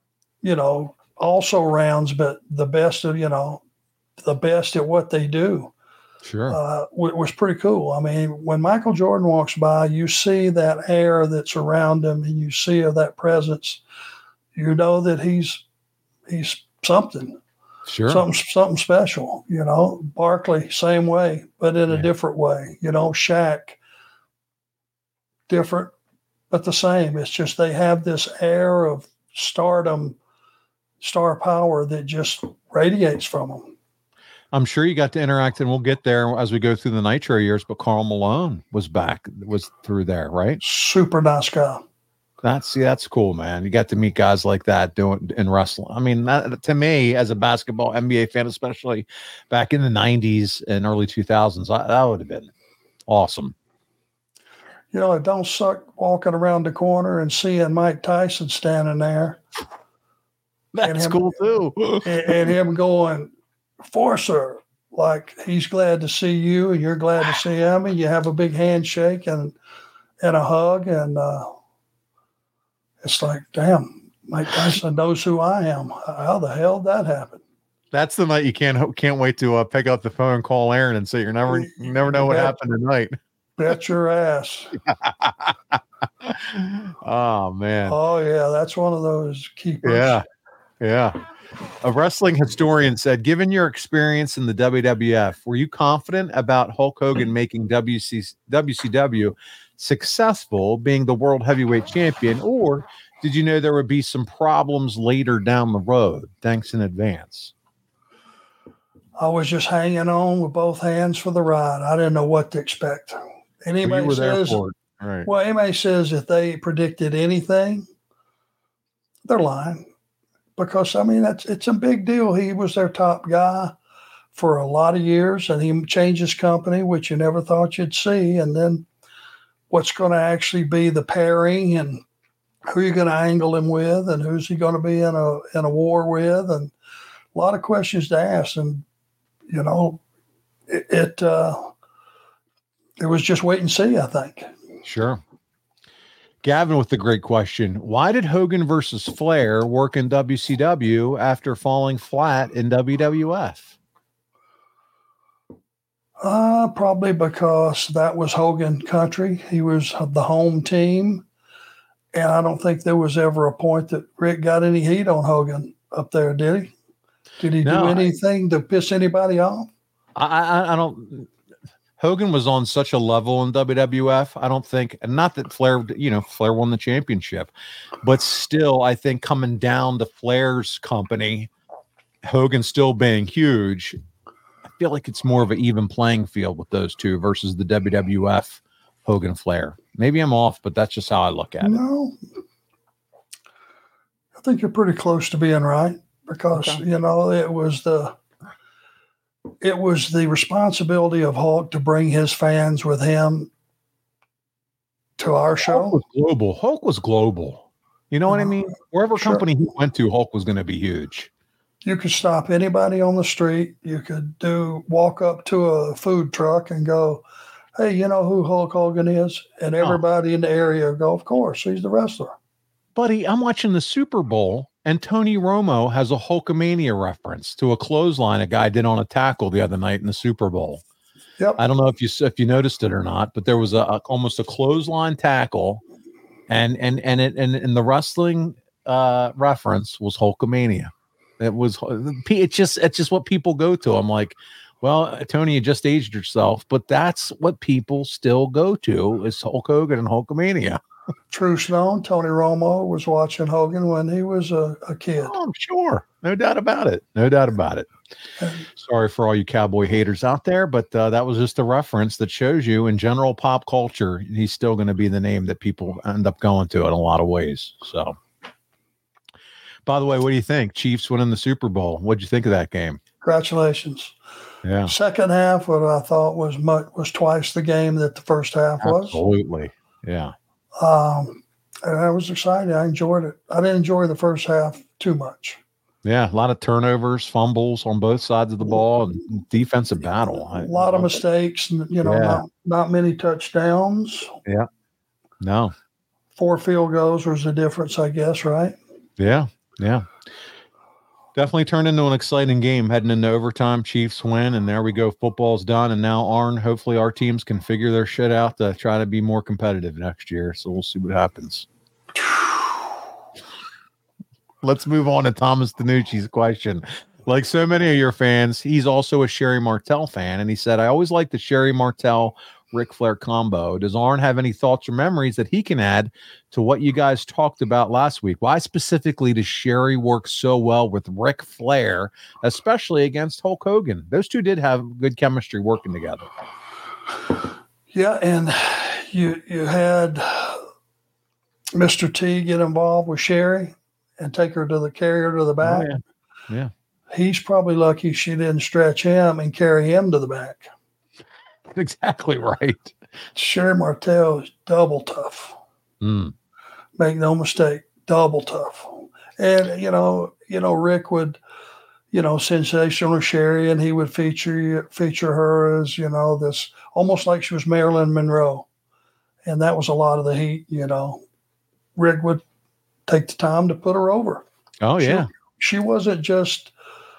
also rounds, but the best of, the best at what they do. Sure. Was pretty cool. I mean, when Michael Jordan walks by, you see that air that's around him, and you see that presence. You know that he's something. Sure. Something special. Barkley, same way, but in a different way. Shaq, different, but the same. It's just they have this air of stardom, star power that just radiates from them. I'm sure you got to interact, and we'll get there as we go through the Nitro years, but Karl Malone was through there, right? Super nice guy. That's cool, man. You got to meet guys like that doing in wrestling. I mean, that, to me, as a basketball NBA fan, especially back in the 90s and early 2000s, that would have been awesome. It don't suck walking around the corner and seeing Mike Tyson standing there. That's cool too. and him going, Forcer, like he's glad to see you and you're glad to see him, and you have a big handshake and a hug, and it's like, damn, Mike Tyson knows who I am. How the hell did that happen? That's the night you can't wait to pick up the phone and call Aaron and say you never know what happened tonight. Bet your ass. Oh man. Oh yeah, that's one of those keepers. Yeah. A wrestling historian said, given your experience in the WWF, were you confident about Hulk Hogan making WCW successful, being the world heavyweight champion, or did you know there would be some problems later down the road? Thanks in advance. I was just hanging on with both hands for the ride. I didn't know what to expect. Anybody says, right. Well, anybody says if they predicted anything, they're lying. Because, I mean, it's a big deal. He was their top guy for a lot of years, and he changed his company, which you never thought you'd see. And then what's going to actually be the pairing and who you're going to angle him with, and who's he going to be in a war with, and a lot of questions to ask. And it was just wait and see, I think. Sure. Gavin with the great question. Why did Hogan versus Flair work in WCW after falling flat in WWF? Probably because that was Hogan country. He was the home team. And I don't think there was ever a point that Rick got any heat on Hogan up there, did he? Did he do anything to piss anybody off? I don't. Hogan was on such a level in WWF. I don't think, and not that Flair won the championship, but still, I think coming down to Flair's company, Hogan still being huge, I feel like it's more of an even playing field with those two versus the WWF Hogan Flair. Maybe I'm off, but that's just how I look at it. No, I think you're pretty close to being right because, it was the responsibility of Hulk to bring his fans with him to our show. Hulk was global. You know what I mean? Wherever company he went to, Hulk was going to be huge. You could stop anybody on the street. You could walk up to a food truck and go, hey, you know who Hulk Hogan is? And everybody in the area go, of course, he's the wrestler. Buddy, I'm watching the Super Bowl, and Tony Romo has a Hulkamania reference to a clothesline a guy did on a tackle the other night in the Super Bowl. Yep. I don't know if you noticed it or not, but there was almost a clothesline tackle, and the wrestling reference was Hulkamania. It's just what people go to. I'm like, well, Tony, you just aged yourself, but that's what people still go to is Hulk Hogan and Hulkamania. True Stone, Tony Romo was watching Hogan when he was a kid. Oh, I'm sure. No doubt about it. Sorry for all you cowboy haters out there, but that was just a reference that shows you in general pop culture, he's still going to be the name that people end up going to in a lot of ways. So, by the way, what do you think? Chiefs winning the Super Bowl. What'd you think of that game? Congratulations. Yeah. Second half, what I thought was twice the game that the first half was. Absolutely. Yeah. And I was excited. I enjoyed it. I didn't enjoy the first half too much. Yeah, a lot of turnovers, fumbles on both sides of the ball, and defensive battle. A lot of mistakes, not many touchdowns. Yeah. No. 4 field goals was the difference, I guess, right? Yeah. Definitely turned into an exciting game heading into overtime. Chiefs win, and there we go. Football's done, and now hopefully our teams can figure their shit out to try to be more competitive next year. So we'll see what happens. Let's move on to Thomas DiNucci's question. Like so many of your fans, he's also a Sherry Martel fan, and he said, I always like the Sherry Martel Ric Flair combo. Does Arn have any thoughts or memories that he can add to what you guys talked about last week? Why specifically does Sherry work so well with Ric Flair, especially against Hulk Hogan? Those two did have good chemistry working together. Yeah, and you had Mr. T get involved with Sherry and carry her to the back. Oh, yeah. He's probably lucky she didn't stretch him and carry him to the back. Exactly right. Sherry Martel is double tough. Make no mistake, double tough. And Rick would, sensational Sherry, and he would feature her as this almost like she was Marilyn Monroe, and that was a lot of the heat. Rick would take the time to put her over. Oh yeah, she wasn't just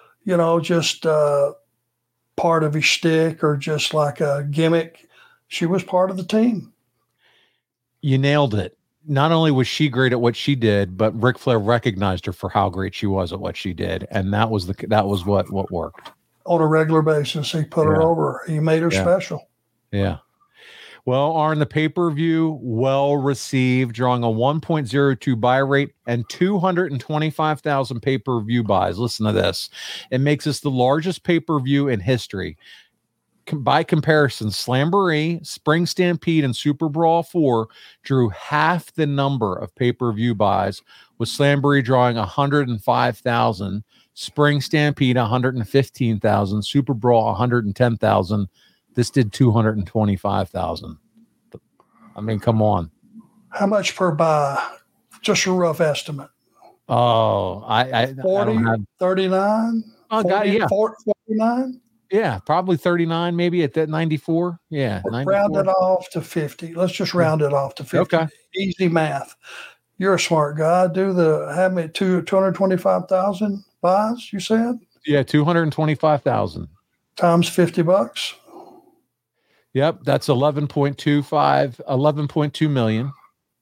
part of his shtick or just like a gimmick. She was part of the team. You nailed it. Not only was she great at what she did, but Ric Flair recognized her for how great she was at what she did, and that was what worked. On a regular basis, he put her over. He made her special. Yeah. Well, Arn, the pay-per-view, well received, drawing a 1.02 buy rate and 225,000 pay-per-view buys. Listen to this. It makes us the largest pay-per-view in history. By comparison, Slamboree, Spring Stampede, and Super Brawl 4 drew half the number of pay-per-view buys, with Slamboree drawing 105,000, Spring Stampede 115,000, Super Brawl 110,000. This did 225,000. I mean, come on. How much per buy Just a rough estimate. Oh, I 40, don't have. 39? Oh, God, yeah. 49? Yeah, probably 39, maybe at that 94. Yeah, 94. Round it off to 50. Let's just round it off to 50. Okay. Easy math. You're a smart guy. Have me 225,000 buys, you said? Yeah, 225,000. Times $50. Yep, that's 11.2 million.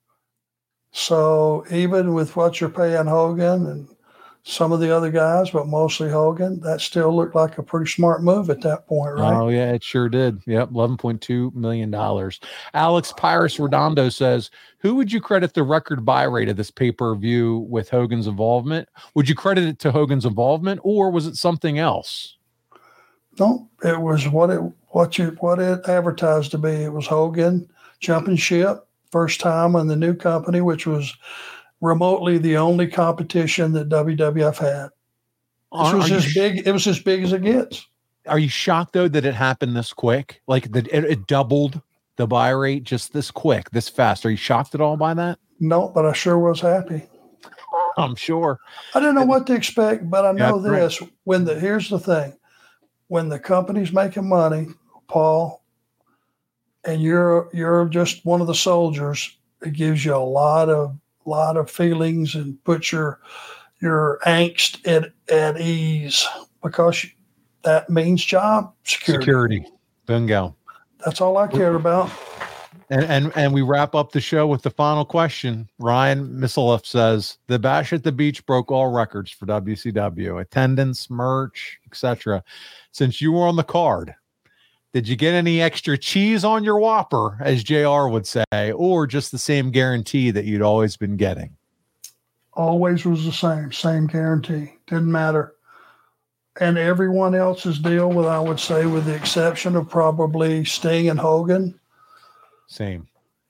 So even with what you're paying Hogan and some of the other guys, but mostly Hogan, that still looked like a pretty smart move at that point, right? Oh, yeah, it sure did. Yep, $11.2 million. Alex Pyrus Redondo says, who would you credit the record buy rate of this pay-per-view with Hogan's involvement? Would you credit it to Hogan's involvement, or was it something else? No, it was what it advertised to be. It was Hogan jumping ship, first time in the new company, which was remotely the only competition that WWF had. This was as big. It was as big as it gets. Are you shocked though that it happened this quick? Like that it doubled the buy rate just this quick, this fast. Are you shocked at all by that? No, but I sure was happy. I'm sure. I didn't know what to expect, but I know this. Right. Here's the thing: when the company's making money, Paul, and you're just one of the soldiers, it gives you a lot of feelings and put your angst at ease, because that means job security. Bingo. That's all I cared about. And we wrap up the show with the final question. Ryan Misselef says, the Bash at the Beach broke all records for WCW, attendance, merch, etc. Since you were on the card, did you get any extra cheese on your Whopper, as JR would say, or just the same guarantee that you'd always been getting? Always was the same guarantee. Didn't matter. And everyone else's deal, I would say, with the exception of probably Sting and Hogan. Same.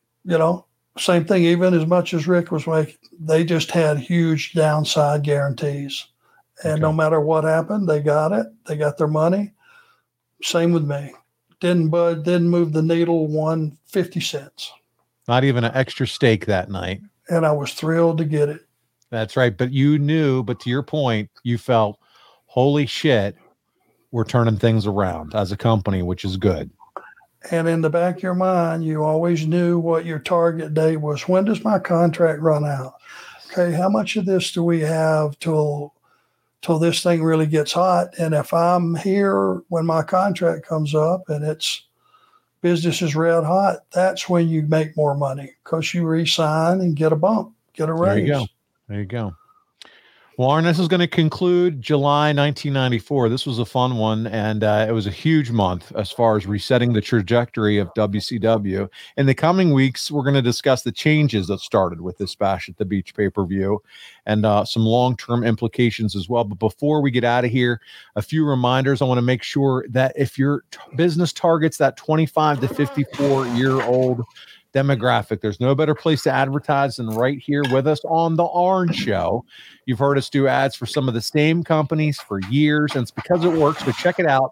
Same thing, even as much as Rick was making, they just had huge downside guarantees. And no matter what happened, they got it. They got their money. Same with me. Didn't move the needle 1.50 cents. Not even an extra steak that night. And I was thrilled to get it. That's right. But you knew, but to your point, you felt, holy shit, we're turning things around as a company, which is good. And in the back of your mind, you always knew what your target date was. When does my contract run out? Okay, how much of this do we have till this thing really gets hot? And if I'm here when my contract comes up and business is red hot, that's when you make more money, because you re-sign and get a bump, get a raise. There you go. Well, Arn, this is going to conclude July 1994. This was a fun one, and it was a huge month as far as resetting the trajectory of WCW. In the coming weeks, we're going to discuss the changes that started with this Bash at the Beach pay-per-view and some long-term implications as well. But before we get out of here, a few reminders. I want to make sure that if your business targets that 25 to 54-year-old demographic, there's no better place to advertise than right here with us on the Arn Show. You've heard us do ads for some of the same companies for years, and it's because it works. So check it out,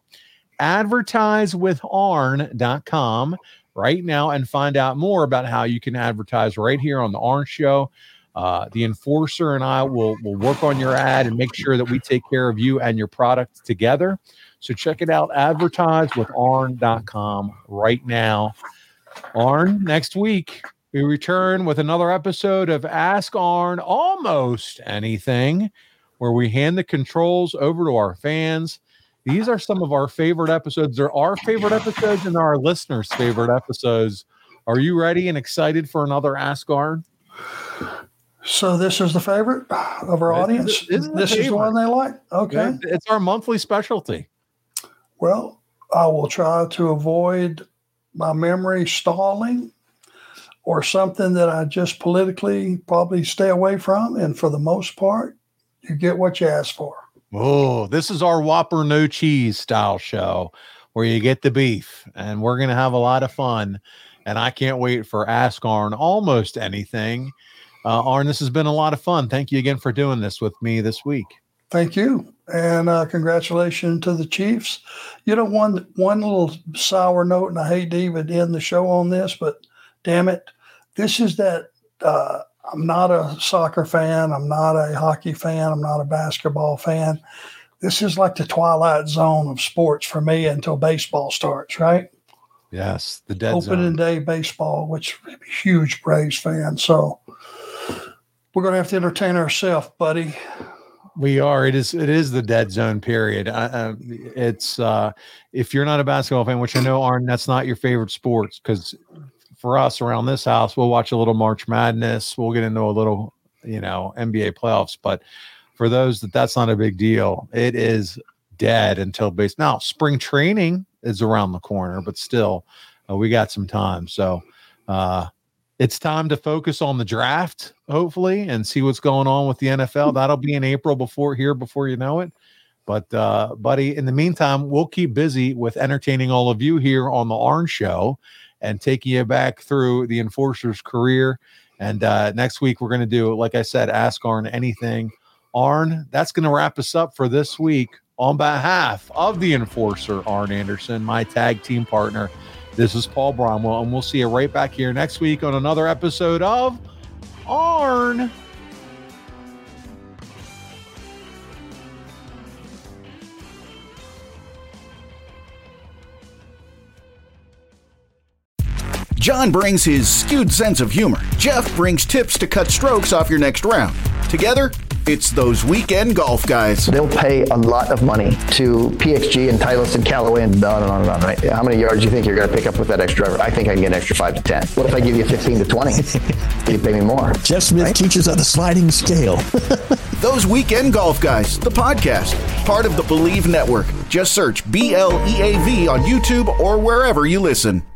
advertisewitharn.com right now, and find out more about how you can advertise right here on the Arn Show. The Enforcer and I will work on your ad and make sure that we take care of you and your product together. So check it out, advertisewitharn.com right now. Arn, next week, we return with another episode of Ask Arn Almost Anything, where we hand the controls over to our fans. These are some of our favorite episodes. They're our favorite episodes and our listeners' favorite episodes. Are you ready and excited for another Ask Arn? So this is the favorite of our audience? This is the one they like? Okay. It's our monthly specialty. Well, I will try to avoid my memory stalling or something that I just politically probably stay away from. And for the most part, you get what you ask for. Oh, this is our Whopper no cheese style show where you get the beef, and we're going to have a lot of fun. And I can't wait for Ask Arn Almost Anything. Arn, this has been a lot of fun. Thank you again for doing this with me this week. Thank you. And congratulations to the Chiefs. One little sour note, and I hate to even end the show on this, but damn it, this is that I'm not a soccer fan. I'm not a hockey fan. I'm not a basketball fan. This is like the twilight zone of sports for me until baseball starts, right? Yes, the dead Opening zone. day baseball, which I'm a huge Braves fan. So we're going to have to entertain ourselves, buddy. We are. It is the dead zone period. It's if you're not a basketball fan, which I know, Arn, that's not your favorite sports, because for us around this house, we'll watch a little March Madness. We'll get into a little, NBA playoffs. But for those that's not a big deal. It is dead until base. Now, spring training is around the corner, but still, we got some time. So it's time to focus on the draft, hopefully, and see what's going on with the NFL. That'll be in April before you know it. But, buddy, in the meantime, we'll keep busy with entertaining all of you here on the Arn Show and taking you back through the Enforcer's career. And next week, we're going to do, like I said, Ask Arn Anything. Arn, that's going to wrap us up for this week. On behalf of the Enforcer, Arn Anderson, my tag team partner, this is Paul Bromwell, and we'll see you right back here next week on another episode of Arn. John brings his skewed sense of humor. Jeff brings tips to cut strokes off your next round. Together, it's those weekend golf guys. They'll pay a lot of money to PXG and Titleist and Callaway and on and on and on, right? How many yards do you think you're going to pick up with that extra driver? I think I can get an extra 5 to 10. What if I give you 15 to 20? You pay me more. Jeff Smith teaches on the sliding scale. Those Weekend Golf Guys, the podcast, part of the Believe Network. Just search BLEAV on YouTube or wherever you listen.